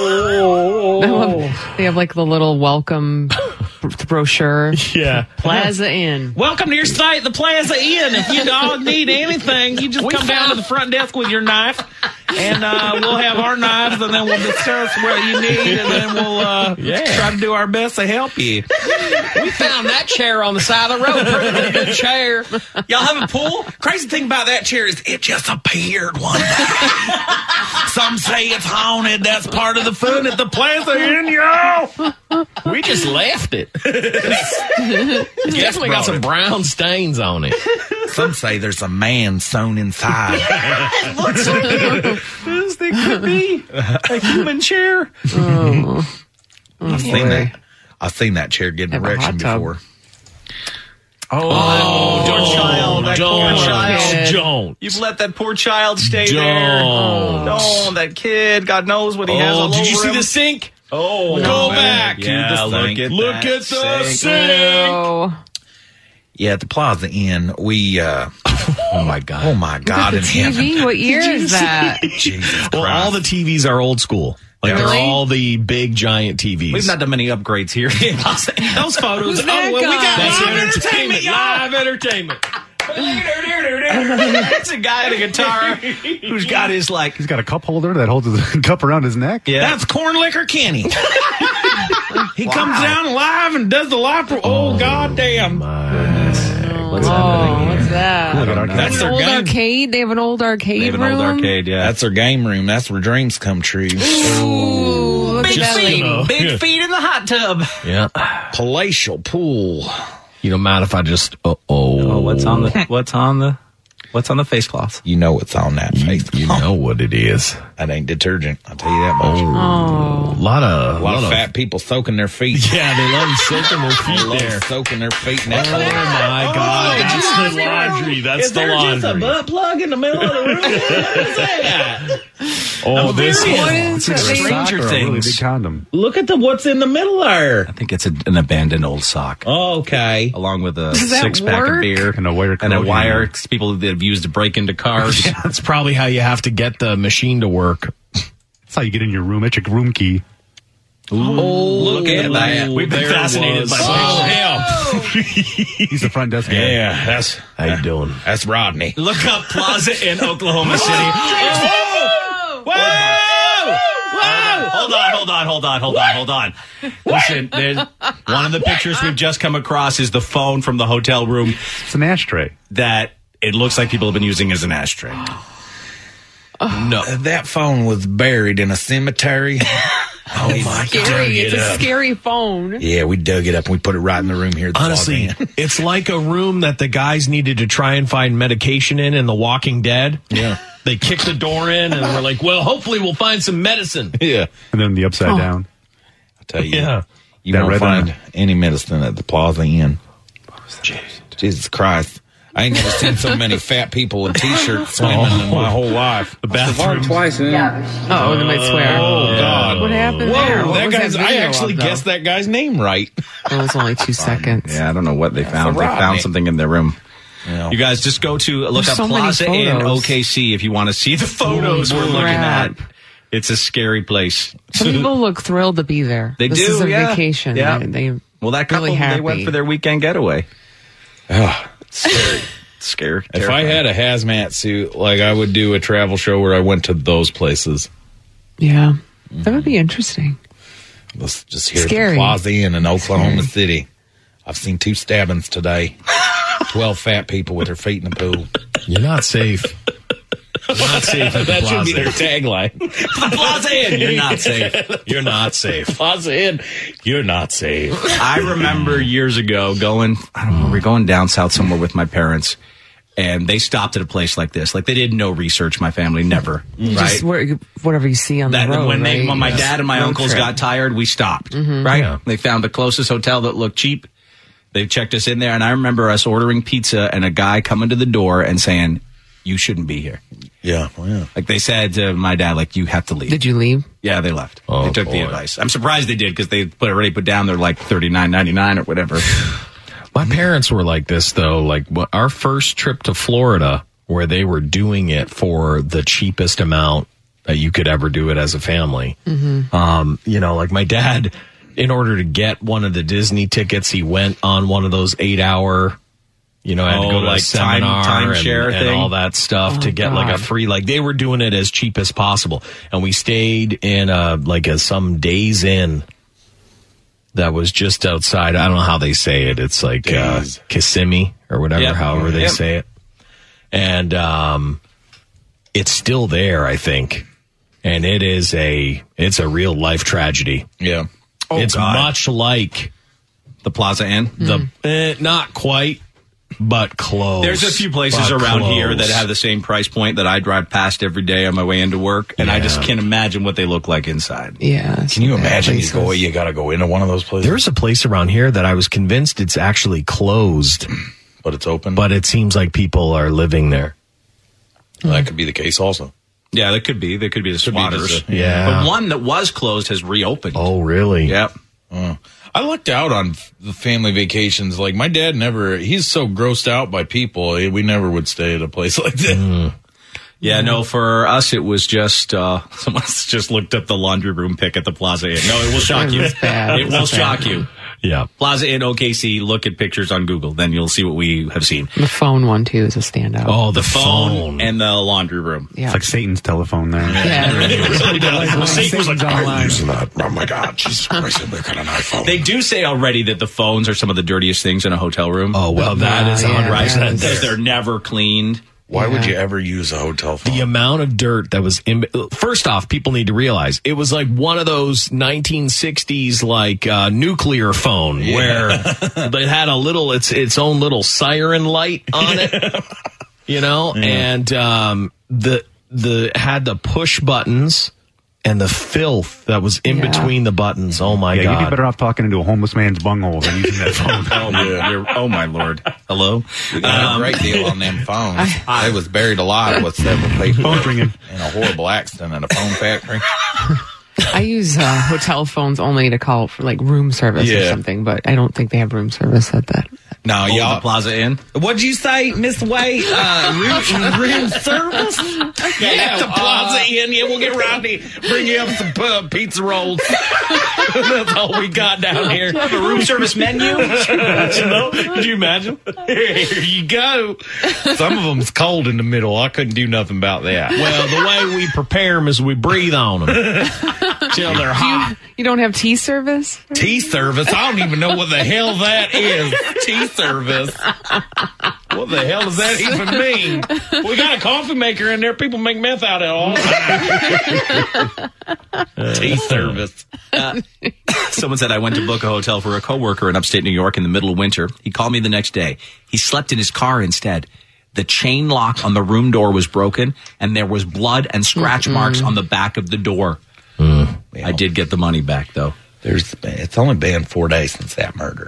I love, they have like the little welcome brochure. Yeah. Plaza Inn. welcome to your site, the Plaza Inn. If you dog need anything, you just come down to the front desk with your knife, and uh, we'll have our knives, and then we'll discuss what you need, and then we'll uh, Yeah. try to do our best to help you. We found that chair on the side of the road. Pretty good chair. Y'all have a pool? Crazy thing about that chair is it just appeared one day. Some say it's haunted. That's part of the fun at the Plaza Inn, y'all. We just left it. It's definitely got some brown stains on it. Some say there's a man sewn inside. It looks like it. This thing could be a human chair. Oh. I've seen that. I've seen that chair get an Have a erection hot tub. before. Oh, Oh, poor child. That don't, poor child. don't. You've let that poor child stay Don't. there. Oh, that kid. God knows what he has all Oh, did you over see him. the sink? Oh, Go man. back. Yeah, To the look sink. at Look that at the sink. sink. Oh. Yeah, at the Plaza Inn, we, uh, Oh, my God. oh my God in T heaven. V? What year is that? Jesus Well, all the T Vs are old school. Like, Really? they're all the big, giant T Vs. We've not done many upgrades here. Those photos. Who's that oh, well, we got guy? That's live entertainment. entertainment, y'all. Live entertainment. It's a guy in a guitar who's got his, like, He's got a cup holder that holds his cup around his neck. yeah. That's Corn Liquor Kenny. He comes down live and does the live. Pro- oh, goddamn. What's Oh, happening what's here? that? That's An their old game. arcade? They have an old arcade They have an room? old arcade, yeah. That's their game room. That's where dreams come true. Ooh, look at that lady. know. Big Yeah. feet in the hot tub. Yeah. Palatial pool. You don't mind if I just, uh-oh. Oh, what's on the, what's on the, what's on the face cloth? You know what's on that face. You know what it is. That ain't detergent. I'll tell you that much. Oh. A lot of, A lot of fat people soaking their feet. Yeah, they love soaking their They feet love there. soaking their feet in Oh that pool. my God! That's the laundry. That's the laundry. butt plug in the middle of the room? What's that? Oh, this What one. is that? They- Stranger Or a really Things. big condom. Look at the what's in the middle there. I think it's a, an abandoned old sock. Oh, okay. Along with a Does that six pack of work? beer And a wire and a cord wire. hanger. People that have used to break into cars. That's probably how you have to get the machine to work. That's how you get in your room. It's your room key. Oh, look at that. We've been There fascinated was- by Oh, pictures. hell. He's the front desk guy. Yeah, that's How you doing? that's Rodney. Look up Plaza in Oklahoma City. Whoa! Whoa! Whoa! Hold on, hold on, hold on, hold on, hold on. Listen, there's, one of the pictures we've just come across is the phone from the hotel room It's an ashtray. that it looks like people have been using as an ashtray. No, that phone was buried in a cemetery. Oh my Scary. It's a scary phone. Yeah, we dug it up and we put it right in the room here. At the Honestly, Plaza Inn. it's like a room that the guys needed to try and find medication in in The Walking Dead. Yeah. They kicked the door in and we're like, well, hopefully we'll find some medicine. yeah. And then the upside Oh. down. I'll tell you. Yeah. You That won't red find one. any medicine at the Plaza Inn. Jesus Christ. I ain't never seen so many fat people in T-shirts swimming in my whole life. The bathroom. Twice, man. Oh, they might swear. Oh, God. What happened Whoa, there? What that was guy's, that I video actually of, though? guessed that guy's name right. It was only two seconds. Yeah, I don't know what they found. They Rodney. found something in their room. Yeah. You guys just go to look There's up so many Plaza Inn photos. O K C if you want to see the photos we're looking crap. at. It's a scary place. Some people look thrilled to be there. They this do, is a yeah. vacation. Yeah. They, they Well, that couple really happy. they went for their weekend getaway. Ah. Scary, scary. If I had a hazmat suit, like I would do a travel show where I went to those places. Yeah, that would be interesting. Let's just hear Scary. the Plaza Inn in Oklahoma City. I've seen two stabbings today. Twelve fat people with their feet in the pool. You're not safe. You're not safe at the That should be Plaza. their tagline. the Plaza Inn, you're not safe. You're not safe. Plaza Inn, you're not safe. I remember years ago going, I don't know, we are going down south somewhere with my parents, and they stopped at a place like this. Like they did no research, my family, never. Right? Just where, whatever you see on That, the road. when, they, right? when my Yes. dad and my Road uncles trip. got tired, we stopped. Mhm. Right? Yeah. They found the closest hotel that looked cheap. They checked us in there, and I remember us ordering pizza and a guy coming to the door and saying, "You shouldn't be here." Yeah, well, yeah. Like they said to my dad, like, "You have to leave." Did you leave? Yeah, they left. Oh, they took the boy. advice. I'm surprised they did because they put already put down their like thirty-nine ninety-nine or whatever. My parents were like this though. Like wh- our first trip to Florida, where they were doing it for the cheapest amount that you could ever do it as a family. Mm-hmm. Um, you know, like my dad, in order to get one of the Disney tickets, he went on one of those eight hour, you know, had to Oh, go to like a seminar time- and, timeshare and thing? all that stuff Oh, to get like a God. free, like they were doing it as cheap as possible. And we stayed in a, like a, some Days Inn that was just outside. I don't know how they say it. It's like, uh, Days. Kissimmee or whatever, Yep. however they Yep. say it. And, um, it's still there, I think. And it is a, it's a real life tragedy. Yeah. Oh, it's God. much like The Plaza Inn. the, eh, not quite, but close. There's a few places But around close. here that have the same price point that I drive past every day on my way into work, and I just Yeah. can't imagine what they look like inside. Yeah. Can you imagine you go, you got to go into one of those places? There's a place around here that I was convinced it's actually closed, but it's open. But it seems like people are living there. Well, that could be the case also. Yeah, that could be. That could be the Could be squatters. just a- Yeah. But one that was closed has reopened. Oh, really? Yep. Uh, I lucked out on f- the family vacations. Like my dad never, he's so grossed out by people. We never would stay at a place like that. Mm. Yeah, no, for us it was just, uh, someone's just looked up the laundry room pick at the Plaza Inn. No, it will shock It you. was bad. It It will was shock bad. you. Yeah. Plaza Inn, O K C, look at pictures on Google. Then you'll see what we have seen. The phone one, too, is a standout. Oh, the, The phone, and the laundry room. Yeah. It's like Satan's telephone there. Yeah. Satan was like, online. Using that. Oh my God, Jesus Christ, they got an iPhone. They do say already that the phones are some of the dirtiest things in a hotel room. Oh, well, that is Yeah, one hundred right? percent Because there. they're never cleaned. Why would Yeah. you ever use a hotel phone? The amount of dirt that was in. First off, people need to realize it was like one of those nineteen sixties like uh, nuclear phone where it had a little its its own little siren light on it, you know, and um, the the had the push buttons and the filth that was in Yeah. between the buttons. Oh my Yeah, god! you'd be better off talking into a homeless man's bunghole than using that phone. Oh, my, you're- oh my Lord. Hello? We got a great deal on them phones. I was buried alive with several people Phone's ringing. in a horrible accident at a phone factory. I use uh, hotel phones only to call for like room service or Yeah. something, but I don't think they have room service at that. No, Oh, y'all. the Plaza Inn? What'd you say, Miss White? Uh, room, room service? Yeah, the Plaza Inn. Yeah, we'll get Rodney. Bring you up some uh, pizza rolls. That's all we got down here. Have a room service menu? Could you imagine? Here you go. Some of them's cold in the middle. I couldn't do nothing about that. Well, the way we prepare them is we breathe on them till they're hot. You don't have tea service? Tea service? I don't even know what the hell that is. Tea service. What the hell does that even mean? We got a coffee maker in there. People make meth out of it all the time. Tea service. Uh, someone said I went to book a hotel for a coworker in upstate New York in the middle of winter. He called me the next day. He slept in his car instead. The chain lock on the room door was broken, and there was blood and scratch marks on the back of the door. Mm. I did get the money back, though. There's, it's only been four days since that murder.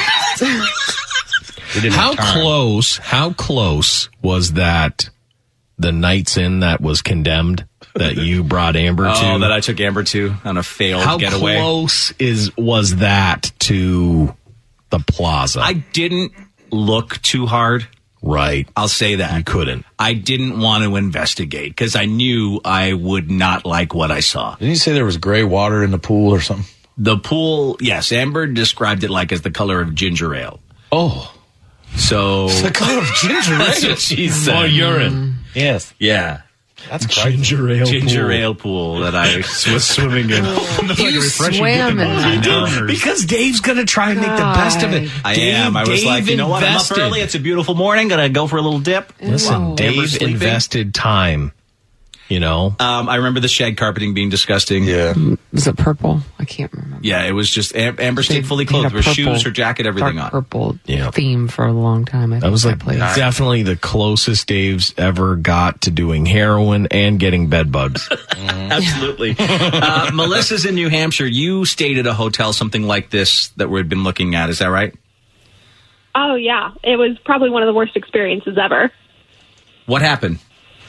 We didn't How have time. close? How close was that? The Knights Inn that was condemned that you brought Amber to. Oh, that I took Amber to on a failed How getaway. close is was that to the Plaza? I didn't look too hard. Right. I'll say that. You couldn't. I didn't want to investigate because I knew I would not like what I saw. Didn't you say there was gray water in the pool or something? The pool, yes, Amber described it like as the color of ginger ale. Oh. So The color of ginger ale. That's what she said. Or urine. Yes. Yeah. That's crazy. Ginger ale. Ginger pool. ale pool that I was swimming in. You swam in that. Because Dave's going to try and make the best of it. I Dave, am. I was Dave like, you know what? I'm up invested. early. It's a beautiful morning. Gonna go for a little dip. Listen, Whoa. Amber's Dave sleeping. invested time. You know, Um, I remember the shag carpeting being disgusting. Yeah. Was it purple? I can't remember. Yeah, it was just Am- Amber stayed fully They had clothed a with purple- shoes, her jacket, everything dark on. purple Yeah. theme for a long time. I that was like place. definitely the closest Dave's ever got to doing heroin and getting bed bugs. Absolutely. uh, Melissa's in New Hampshire. You stayed at a hotel, something like this that we've been looking at. Is that right? Oh, yeah. It was probably one of the worst experiences ever. What happened?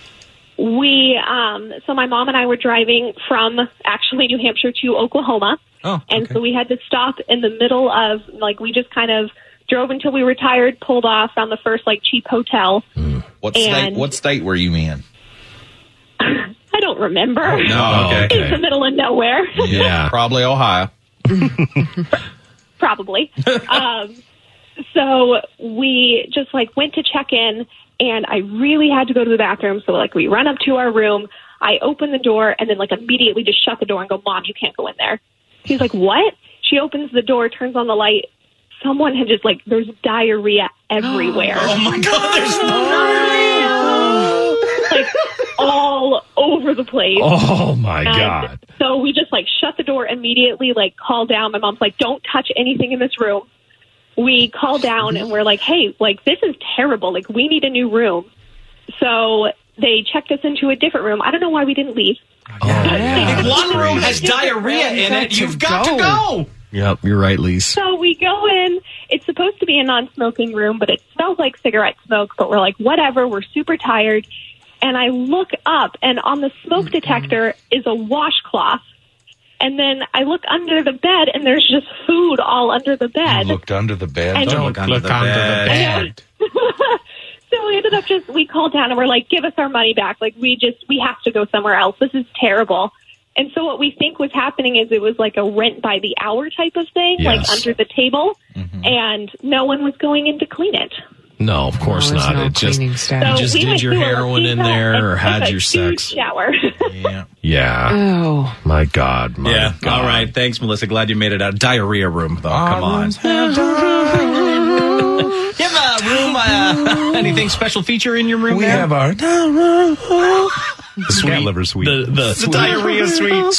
We, um, so my mom and I were driving from actually New Hampshire to Oklahoma. Oh, And okay. so we had to stop in the middle of, like, we just kind of drove until we were tired, pulled off, found the first, like, cheap hotel. What And- state? What state were you in? I don't remember. No, okay. It's the middle of nowhere. Yeah. Probably Ohio. Probably. um, so we just like went to check in, and I really had to go to the bathroom. So like we run up to our room. I open the door and then like immediately just shut the door and go, "Mom, you can't go in there." He's like, "What?" She opens the door, turns on the light. Someone had just like there's diarrhea everywhere. Oh my God! There's diarrhea. Like all over the place. Oh my And God. So we just like shut the door immediately, like called down. My mom's like, "Don't touch anything in this room." we call down and we're like, hey, like, this is terrible. Like, we need a new room. So they checked us into a different room. I don't know why we didn't leave. Oh, yeah. If one room has diarrhea in it, you've got to go. Yep, you're right, Lise. So we go in. It's supposed to be a non-smoking room, but it smells like cigarette smoke. But we're like, whatever. We're super tired. And I look up, and on the smoke detector is a washcloth. And then I look under the bed, and there's just food all under the bed. You looked under the bed. And- Don't Look under, under the, the bed. So we ended up just, we called down and we're like, give us our money back. Like, we just, we have to go somewhere else. This is terrible. And so what we think was happening is it was like a rent by the hour type of thing, Yes. like under the table. Mm-hmm. And no one was going in to clean it. No, of course No, there's not. no it just cleaning you staff. just So we did went your to a heroin in Latino there or and had took a your huge sex. shower. Yeah. Yeah. Oh. My God. My Yeah. God. All right. Thanks, Melissa. Glad you made it out. Diarrhea room, though. Come on. You have a room, uh, anything special feature in your room We there? have our The sweet liver suite. The, the, The diarrhea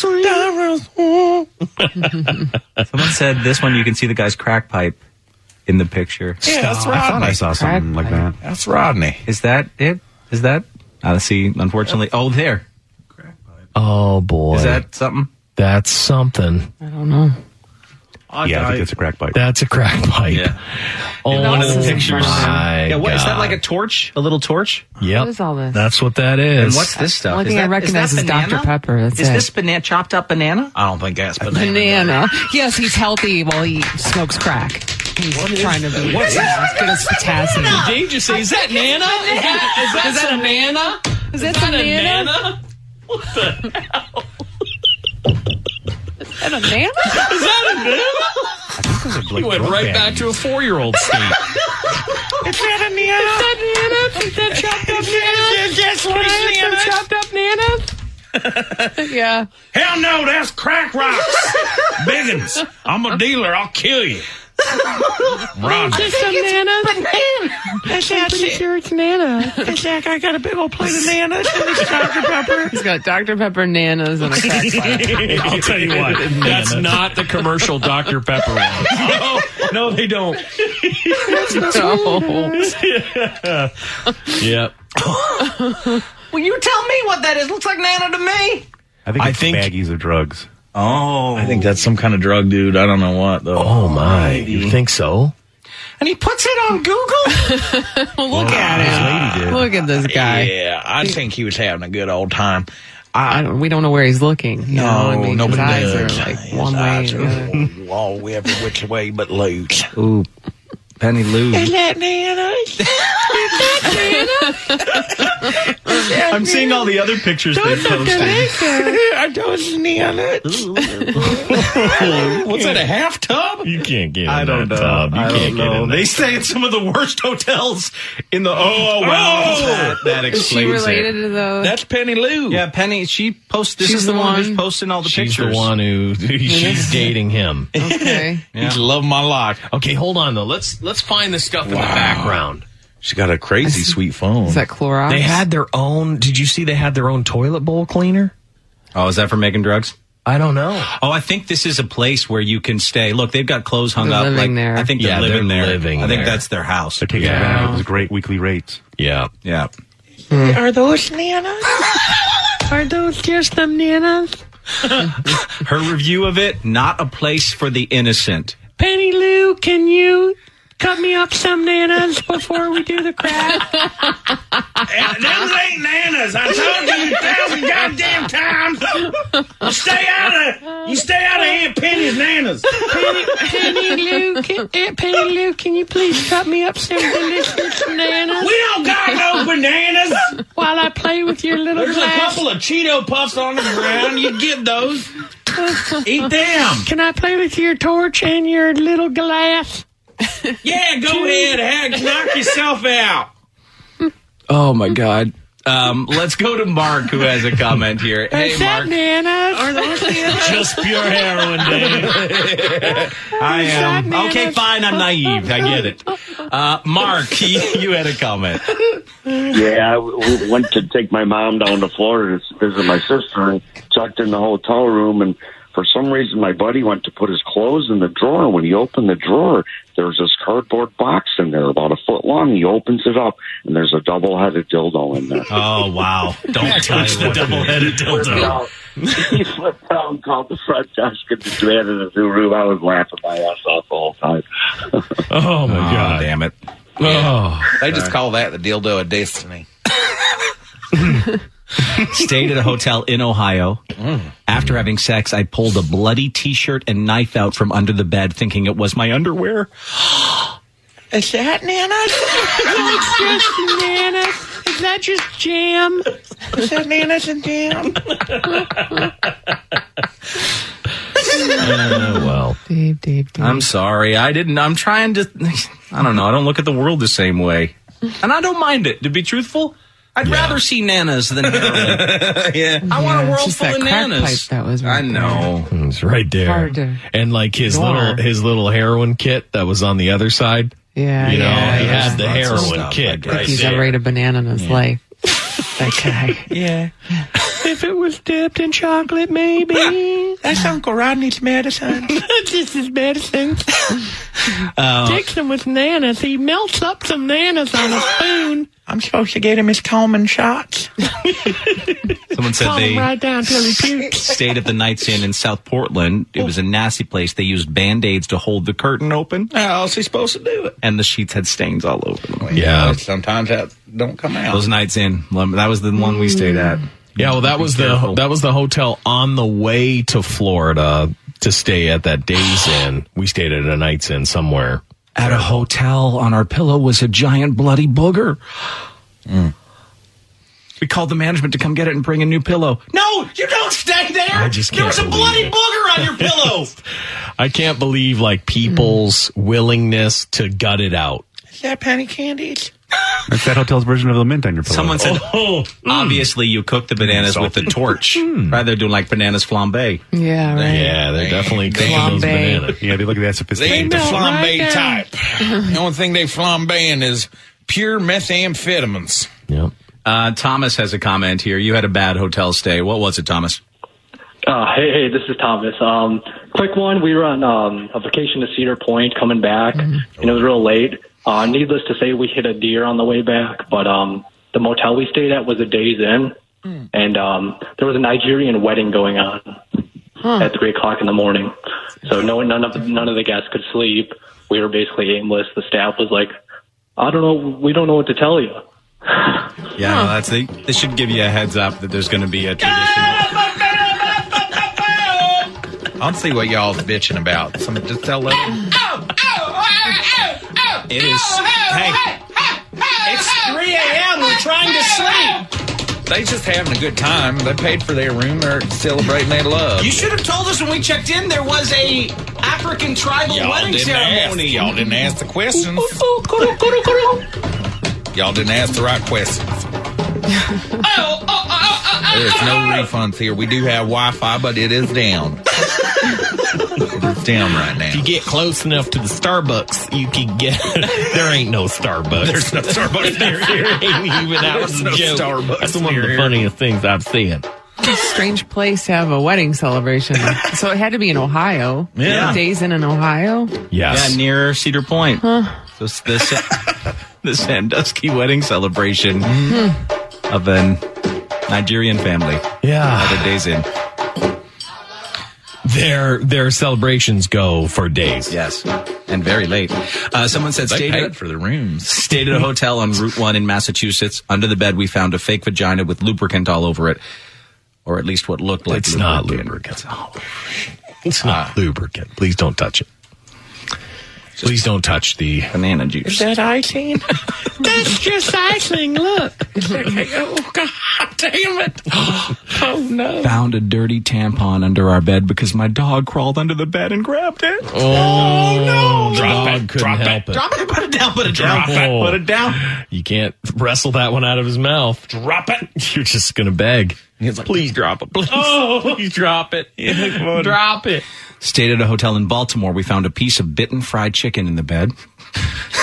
suite. Someone said this one you can see the guy's crack pipe in the picture. Yeah, that's I thought Rodney. I saw something like that. That's Rodney. Is that it? Is that? I see. Unfortunately, oh, there. Oh, boy. Is that something? That's something. I don't know. Yeah, I think it's a crack pipe. That's a crack pipe. Yeah. Oh, One of this the is pictures. my Yeah. What is that? God. Like a torch? A little torch? Yep. What is all this? That's what that is. And what's this stuff? Only Is thing I that- recognize is is that Doctor banana? Pepper. That's Is it. this banana chopped up banana? I don't think that's banana. Banana. Yes, he's healthy while he smokes crack. He's trying to be. What's Let's get his potassium. Did Dave just say, is that Nana? Is that, is that, is that a Nana? Is that Is that a banana? Nana? What the hell? Is that a banana? Is that a Nana? You went right back to a four-year-old state. Is that a Nana? Is that Nana? Is that chopped up Nana? That's Can I have some chopped up nanas? Yeah. Hell no, that's crack rocks. Biggins. I'm a dealer. I'll kill you. Rodney. Is some Nana? That's I'm pretty sure it's Nana. Zach, I got a big old plate of Nanas and it's Doctor Pepper. He's got Doctor Pepper nanas and a crack pipe. I'll tell you what, that's not the commercial Doctor Pepper one. No, no, they don't. No. Yep. Will you tell me what that is? Looks like Nana to me. I think I it's think- baggies of drugs. Oh. I think that's some kind of drug, dude. I don't know what, though. Oh, my. You think so? And he puts it on Google? Look at This lady him. did. Look at this guy. Yeah, I think he was having a good old time. I don't, we don't know where he's looking. You know, I No, mean, nobody his eyes does. are like His one way. eyes and the other. are all every which way but loose. Ooh, Penny Lou. Is that Nana? Is that Nana? I'm seeing all the other pictures they posted. Are those Nana? What's that, a half tub? You can't get in I don't that know. tub. You I can't don't get know. in They that. stay at some of the worst hotels in the. Oh, wow. That, that Is she explains related it. to the? That's Penny Lou. Yeah, Penny, she posts. This She's is the, the one who's one- posting all the She's pictures. the one who she's dating him. Okay. He's love my life. Okay, hold on though. Let's let's find the stuff in the background. She's got a crazy sweet phone. Is that Clorox? They had their own. Did you see they had their own toilet bowl cleaner? Oh, is that for making drugs? I don't know. Oh, I think this is a place where you can stay. Look, they've got clothes hung They're up. living like, there. I think they're Yeah, living they're there. living I think there. that's their house. They're taking Yeah. advantage of those great weekly rates. Yeah. Yeah. Are those Nanas? Are those just them Nanas? Her review of it, not a place for the innocent. Penny Lou, can you cut me up some Nanas before we do the crack? And them ain't nanas. I told you a thousand goddamn times. You stay out of you stay out of Aunt Penny's nanas. Penny, Penny Lou, can, Aunt Penny Lou, can you please cut me up some delicious bananas We don't got no bananas. while I play with your little There's a glass? couple of Cheeto puffs on the ground. You get those. Eat them. Can I play with your torch and your little glass? Yeah, go ahead. Heck, knock yourself out. Oh my God. Um, let's go to Mark, who has a comment here. Hey, Is that Mark. Nanas? Are those Nanas? Just pure heroin, Dave. I am. that Okay, Nana? fine. I'm naive. I get it. Uh, Mark, you, you had a comment. Yeah, I w- went to take my mom down to Florida to visit my sister and checked in the hotel room and For some reason, my buddy went to put his clothes in the drawer. When he opened the drawer, there was this cardboard box in there about a foot long. He opens it up, and there's a double-headed dildo in there. Oh, wow. Don't touch the double-headed dildo. He flipped out and called the front desk and just ran in the new room. I was laughing my ass off the whole time. Oh, my Oh, God. damn it. Oh. They just call that the dildo of destiny. Stayed at a hotel in Ohio. After having sex, I pulled a bloody T-shirt and knife out from under the bed, thinking it was my underwear. Is that Nana? No, it's just Nana. Is that just jam? Is that Nana's and jam? Oh, well. Dave, Dave, Dave. I'm sorry. I didn't. I'm trying to. I don't know. I don't look at the world the same way. And I don't mind it, to be truthful. I'd Yeah. rather see nanas than heroin. Yeah. I want a Yeah, world it's just full that of crack nanas. pipe that was right I know. It's right there. Hard to And like his ignore. little his little heroin kit that was on the other side. Yeah, You know, yeah, he yeah. had the Lots of heroin stuff, I kit guess. right He's there. ever ate a banana in his life. That guy. Yeah. If it was dipped in chocolate, maybe. That's Uncle Rodney's medicine. That's just his medicine. Uh, Takes him with nanas. He melts up some nanas on a spoon. I'm supposed to get him his Coleman shots. Someone said Calm they him right down till he pukes. stayed at the Knights Inn in South Portland. It was a nasty place. They used Band-Aids to hold the curtain open, How else is he supposed to do it? and the sheets had stains all over them. Yeah. Sometimes that don't come out. Those Knights Inn. That was the one we stayed at. Yeah, well, that was the careful. that was the hotel on the way to Florida to stay at that Days Inn. We stayed at a Night's Inn somewhere. At a hotel, on our pillow was a giant bloody booger. We called the management to come get it and bring a new pillow. No, you don't stay there. I just There can't was a believe bloody it. booger on your pillow. I can't believe like people's willingness to gut it out. Is that penny candies? That's that hotel's version of the mint on your pillow. Someone said, Oh, obviously you cook the bananas with the torch. Rather than doing like bananas flambe. Yeah, right. yeah, they're definitely cooking those Flambe. bananas. Yeah, they look at that They sophisticated. ain't the melt flambe right down. type. The only thing they flambeing is pure methamphetamines. Yep. Uh, Thomas has a comment here. You had a bad hotel stay. What was it, Thomas? Uh, hey, hey, this is Thomas. Um, quick one. We were on um, a vacation to Cedar Point coming back, and it was real late. Uh, needless to say, we hit a deer on the way back, but um, the motel we stayed at was a Days Inn, and um, there was a Nigerian wedding going on at three o'clock in the morning. So no, none of none of the guests could sleep. We were basically aimless. The staff was like, "I don't know. We don't know what to tell you." Yeah, that's they, they should give you a heads up that there's going to be a tradition. I'll see what y'all's bitching about. Some, just tell them. It is. Hey, it's three a.m. We're trying to sleep. They just having a good time. They paid for their room. They're celebrating their love. You should have told us when we checked in there was a African tribal Y'all wedding didn't ceremony. ask. Y'all didn't ask the questions. Y'all didn't ask the right questions. There's no refunds here. We do have Wi-Fi, but it is down. It's down right now. If you get close enough to the Starbucks, you can get. There ain't no Starbucks. There's no Starbucks there. There ain't even out There's of no the joke. Starbucks That's one of near the here. funniest things I've seen. It's a strange place to have a wedding celebration. So it had to be in Ohio. Yeah. Days in in Ohio. Yes. Yeah, near Cedar Point. Huh. So it's the, the Sandusky wedding celebration of a Nigerian family. Yeah. At a Days Inn. Their their celebrations go for days. Yes, and very late. Uh, someone said They stayed paid at, for the rooms. stayed at a hotel on Route one in Massachusetts. Under the bed, we found a fake vagina with lubricant all over it. Or at least what looked like It's lubricant. not lubricant. It's not lubricant. Please don't touch it. Please don't touch the banana Is juice. that icing? That's just icing. Look. Oh, God damn it. Oh, no. Found a dirty tampon under our bed because my dog crawled under the bed and grabbed it. Oh, no. The Drop dog it. couldn't Drop help it. Drop it, put it down, put it down. Drop it. Put it down. You can't wrestle that one out of his mouth. Drop it. You're just going to beg. Please drop it. Please. Oh. Please drop it. Drop it. Stayed at a hotel in Baltimore. We found a piece of bitten fried chicken in the bed.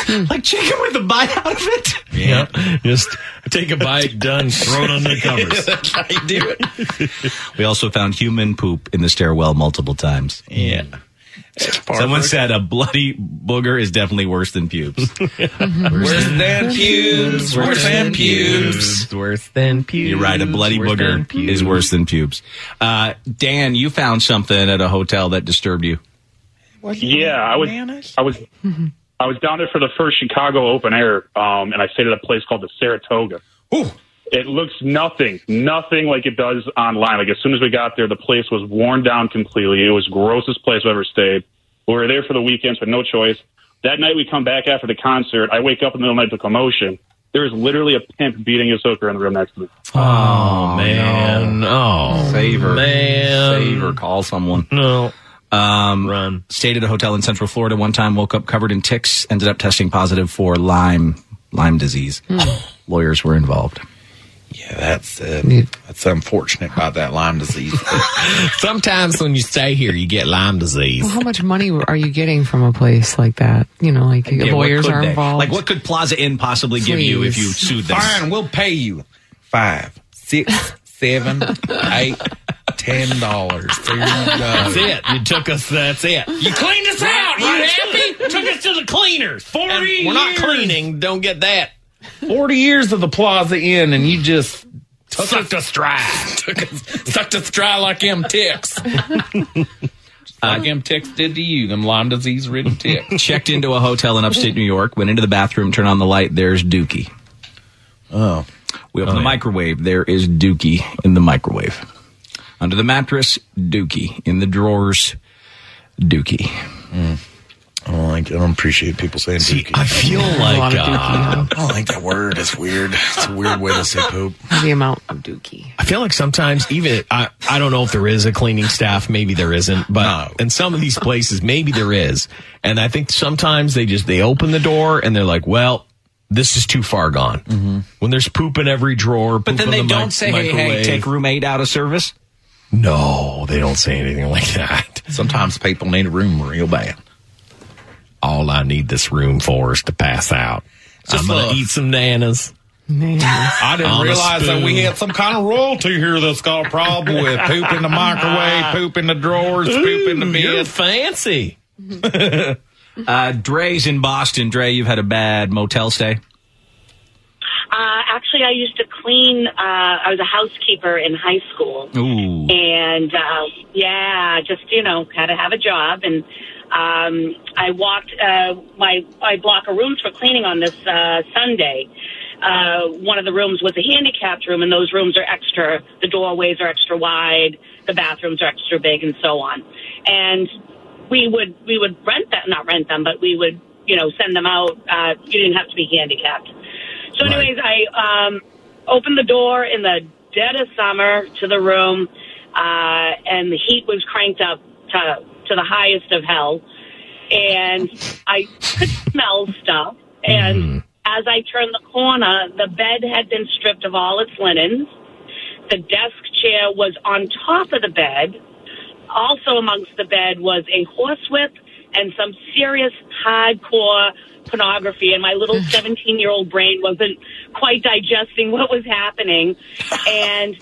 Like chicken with a bite out of it? Yeah. Just take a bite, done, throw it under the covers. That's how you do it. We also found human poop in the stairwell multiple times. Yeah. Someone said a bloody booger is definitely worse than pubes. Worse than pubes. Worse than pubes. Worse than pubes. You're right. A bloody Worse than booger pubes. is worse than pubes. Uh, Dan, you found something at a hotel that disturbed you. Yeah, I was, I was, I was down there for the first Chicago open air, um, and I stayed at a place called the Saratoga. Ooh. It looks nothing, nothing like it does online. Like as soon as we got there, the place was worn down completely. It was the grossest place I've ever stayed. We were there for the weekend, so no choice. That night we come back after the concert. I wake up in the middle of the night to commotion. There is literally a pimp beating his hooker in the room next to me. Oh, man. No. Oh, Save her. man. Save her. Call someone. No. Um, Run. Stayed at a hotel in Central Florida one time, woke up covered in ticks, ended up testing positive for Lyme, Lyme disease. Lawyers were involved. Yeah, that's uh, that's unfortunate about that Lyme disease. Sometimes when you stay here, you get Lyme disease. Well, how much money are you getting from a place like that? You know, like Yeah, what lawyers could are they- involved. Like, what could Plaza Inn possibly give you if you sued them? Fine, we'll pay you five, six, seven, eight, ten dollars. There you go. That's it. You took us. That's it. You cleaned us out. You happy? Took us to the cleaners. Forty. And we're not years. cleaning. Don't get that. Forty years of the Plaza Inn, and you just took Sucked us, a stride. took us, sucked us dry like them ticks. Like them ticks did to you, them Lyme disease ridden ticks. Checked into a hotel in upstate New York, went into the bathroom, turned on the light, there's Dookie. Oh. We open Oh, the yeah. microwave, there is Dookie in the microwave. Under the mattress, Dookie. In the drawers, Dookie. Mm. I don't like. I don't appreciate people saying See, dookie. I feel like lot of uh, dookie. I don't like that word. It's weird. It's a weird way to say poop. The amount of dookie. I feel like sometimes even I, I don't know if there is a cleaning staff, maybe there isn't, but No. in some of these places maybe there is. And I think sometimes they just they open the door and they're like, well, this is too far gone. Mm-hmm. When there's poop in every drawer, But poop then in they the don't mic- say, hey, hey, microwave. take room eight out of service. No, they don't say anything like that. Sometimes people need a room real bad. All I need this room for is to pass out. Just I'm gonna a- eat some nanas. I didn't On a realize that we spoon. had some kind of royalty here that's got a problem with poop in the microwave, poop in the drawers, poop in the Ooh, you're bed. fancy. Uh, Dre's in Boston. Dre, you've had a bad motel stay? Uh, actually, I used to clean. Uh, I was a housekeeper in high school, Ooh. and uh, yeah, just you know, had to have a job. And um, I walked uh, my my block of rooms for cleaning on this uh, Sunday. Uh, one of the rooms was a handicapped room, and those rooms are extra. The doorways are extra wide, the bathrooms are extra big, and so on. And we would we would rent them, not rent them, but we would you know send them out. Uh, you didn't have to be handicapped. So anyways, I um, opened the door in the dead of summer to the room, uh, and the heat was cranked up to, to the highest of hell. And I could smell stuff. And Mm-hmm. as I turned the corner, the bed had been stripped of all its linens. The desk chair was on top of the bed. Also amongst the bed was a horsewhip and some serious hardcore pornography, and my little seventeen-year-old brain wasn't quite digesting what was happening. And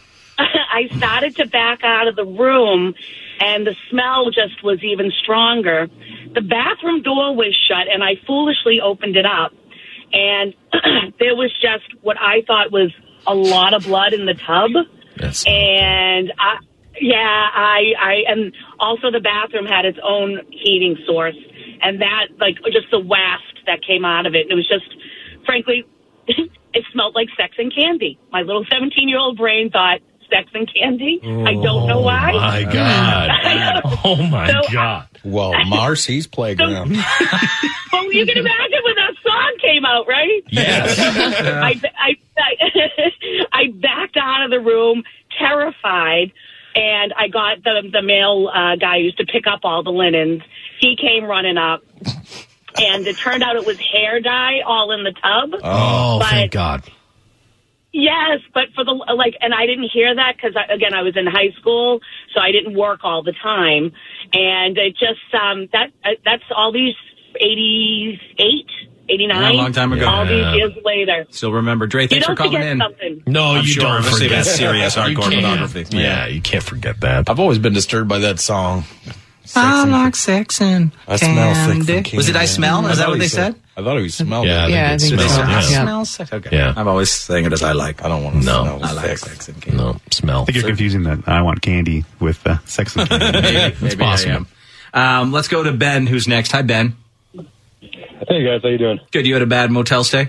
I started to back out of the room, and the smell just was even stronger. The bathroom door was shut, and I foolishly opened it up. And there was just what I thought was a lot of blood in the tub. That's and I, yeah, I, I, and also the bathroom had its own heating source, and that, like, just the waft that came out of it. It was just, frankly, it smelled like sex and candy. My little seventeen-year-old brain thought sex and candy. I don't know why. Oh, my God. Oh, my So, God. Well, Marcy's playground. Well, you can imagine when that song came out, right? Yes. I, I, I, I backed out of the room, terrified, and I got the the male uh, guy who used to pick up all the linens. He came running up, and it turned out it was hair dye all in the tub. Oh, But- thank God. Yes, but for the, like, and I didn't hear that because, again, I was in high school, so I didn't work all the time. And it just, um, that, uh, that's all these eighty-eight, eighty-nine. Yeah, a long time ago. All Yeah. these years later. Still remember. Dre, You thanks for don't calling forget in. something. No, I'm you sure. don't Obviously, forget. that's serious You hardcore can't. pornography. Yeah, you can't forget that. I've always been disturbed by that song. I like sex and I smell sex candy. and Was it I smell? Is that what they said? I thought he smelled Yeah, I it. think Yeah, I it think smells. so. I Yeah. Yeah. smell sex. Okay. Yeah. I've always saying it as I like. I don't want to No. smell I like sex. sex and candy. No, smell. I think you're confusing that I want candy with uh, sex and candy. Maybe, maybe I possible. am. Um, let's go to Ben, who's next. Hi, Ben. Hey guys, how you doing? Good. You had a bad motel stay?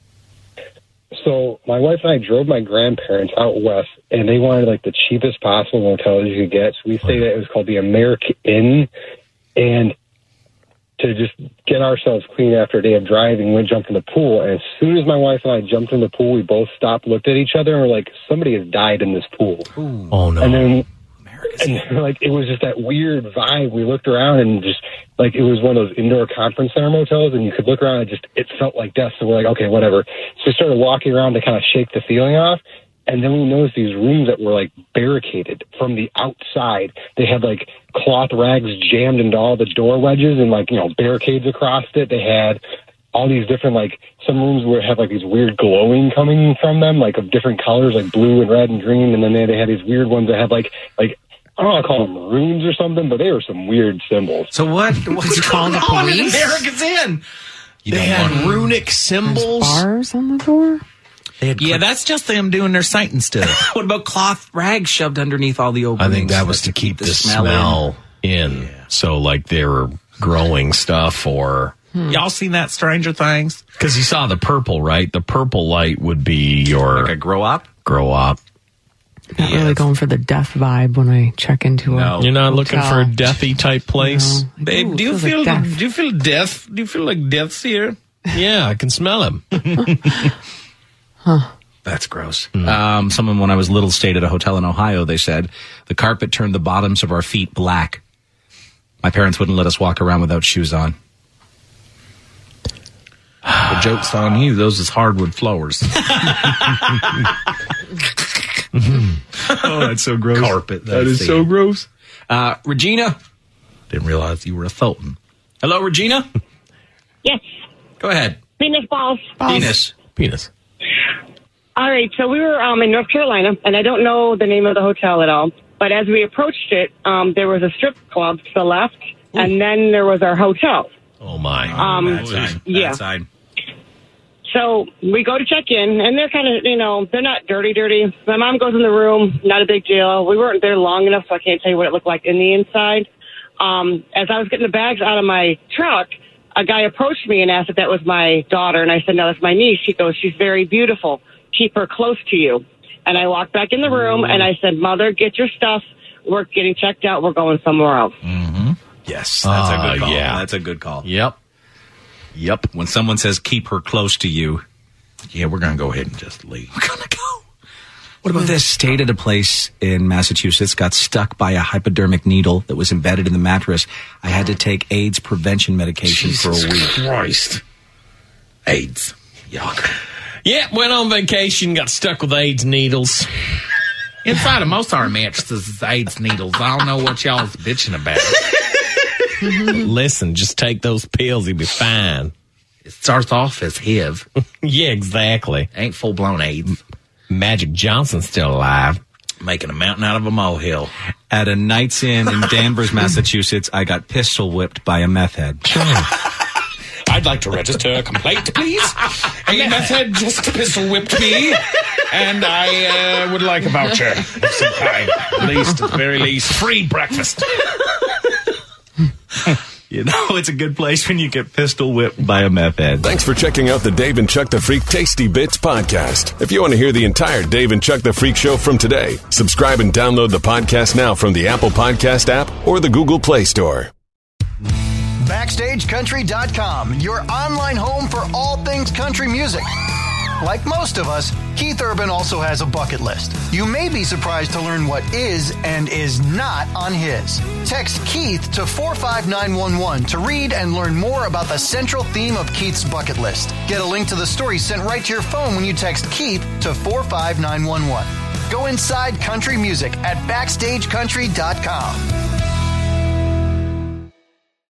So my wife and I drove my grandparents out west, and they wanted like the cheapest possible motel you could get. So we stayed at, it was called the American Inn, and to just get ourselves clean after a day of driving, we jumped in the pool. And as soon as my wife and I jumped in the pool, we both stopped, looked at each other, and we're like, somebody has died in this pool. Oh no. And then, and like, it was just that weird vibe. We looked around and just like, it was one of those indoor conference center motels, and you could look around and just, it felt like death. So we're like, okay, whatever. So we started walking around to kind of shake the feeling off. And then we noticed these rooms that were like barricaded from the outside. They had like cloth rags jammed into all the door wedges and like, you know, barricades across it. They had all these different, like, some rooms where have like these weird glowing coming from them, like of different colors, like blue and red and green. And then they, they had these weird ones that had like, like, I don't want to call them runes or something, but they were some weird symbols. So what? What's you call the police? Americans in. You They don't had want- runic symbols. Bars on the door? Yeah, that's just them doing their Satan stuff. What about cloth rags shoved underneath all the I openings? think that was to keep the smell, in. So like they were growing stuff, or Y'all seen that Stranger Things? because you saw the purple, right? The purple light would be your Like a grow up? grow up. Not really going for the death vibe when I check into a No. You're not looking hotel. for a deathy type place. No. Like, Babe, ooh, do you feels like feel death. do you feel death? Do you feel like death's here? Yeah, I can smell him. That's gross. Um, someone, when I was little, stayed at a hotel in Ohio. They said the carpet turned the bottoms of our feet black. My parents wouldn't let us walk around without shoes on. The joke's on you. Those is hardwood floors. Oh, that's so gross. Carpet. That is so gross. Uh, Regina. Didn't realize you were a Fulton. Hello, Regina. Yes. Go ahead. Penis balls. Penis. Penis. All right, so we were um, in North Carolina, and I don't know the name of the hotel at all. But as we approached it, um, there was a strip club to the left, and then there was our hotel. Oh my. Um, Bad side. yeah. Bad side. So we go to check in, and they're kind of, you know, they're not dirty, dirty. My mom goes in the room, not a big deal. We weren't there long enough, so I can't tell you what it looked like in the inside. Um, as I was getting the bags out of my truck, a guy approached me and asked if that was my daughter, and I said, no, that's my niece. He goes, she's very beautiful. Keep her close to you. And I walked back in the room, and I said, Mother, get your stuff. We're getting checked out. We're going somewhere else. Mm-hmm. Yes, that's Uh, a good call. yeah. That's a good call. Yep. Yep. When someone says keep her close to you, Yeah, we're going to go ahead and just leave. we're gonna go. What about this? Stayed at a place in Massachusetts, got stuck by a hypodermic needle that was embedded in the mattress. I had to take AIDS prevention medication for a week. Christ. AIDS. Yuck. Yeah, went on vacation, got stuck with AIDS needles. Inside of most of our mattresses is AIDS needles. I don't know what y'all's bitching about. Listen, just take those pills, you'll be fine. It starts off as H I V. Yeah, exactly. Ain't full-blown AIDS. Magic Johnson's still alive. Making a mountain out of a molehill. At a Night's Inn in Danvers, Massachusetts, I got pistol whipped by a meth head. I'd like to register a complaint, please. A meth head just pistol whipped me, and I uh, would like a voucher of some kind. At least, at the very least, free breakfast. You know, it's a good place when you get pistol whipped by a meth head. Thanks for checking out the Dave and Chuck the Freak Tasty Bits podcast. If you want to hear the entire Dave and Chuck the Freak show from today, subscribe and download the podcast now from the Apple Podcast app or the Google Play Store. Backstage Country dot com, your online home for all things country music. Like most of us, Keith Urban also has a bucket list. You may be surprised to learn what is and is not on his. Text Keith to four five nine one one to read and learn more about the central theme of Keith's bucket list. Get a link to the story sent right to your phone when you text Keith to four five nine one one. Go inside country music at Backstage Country dot com.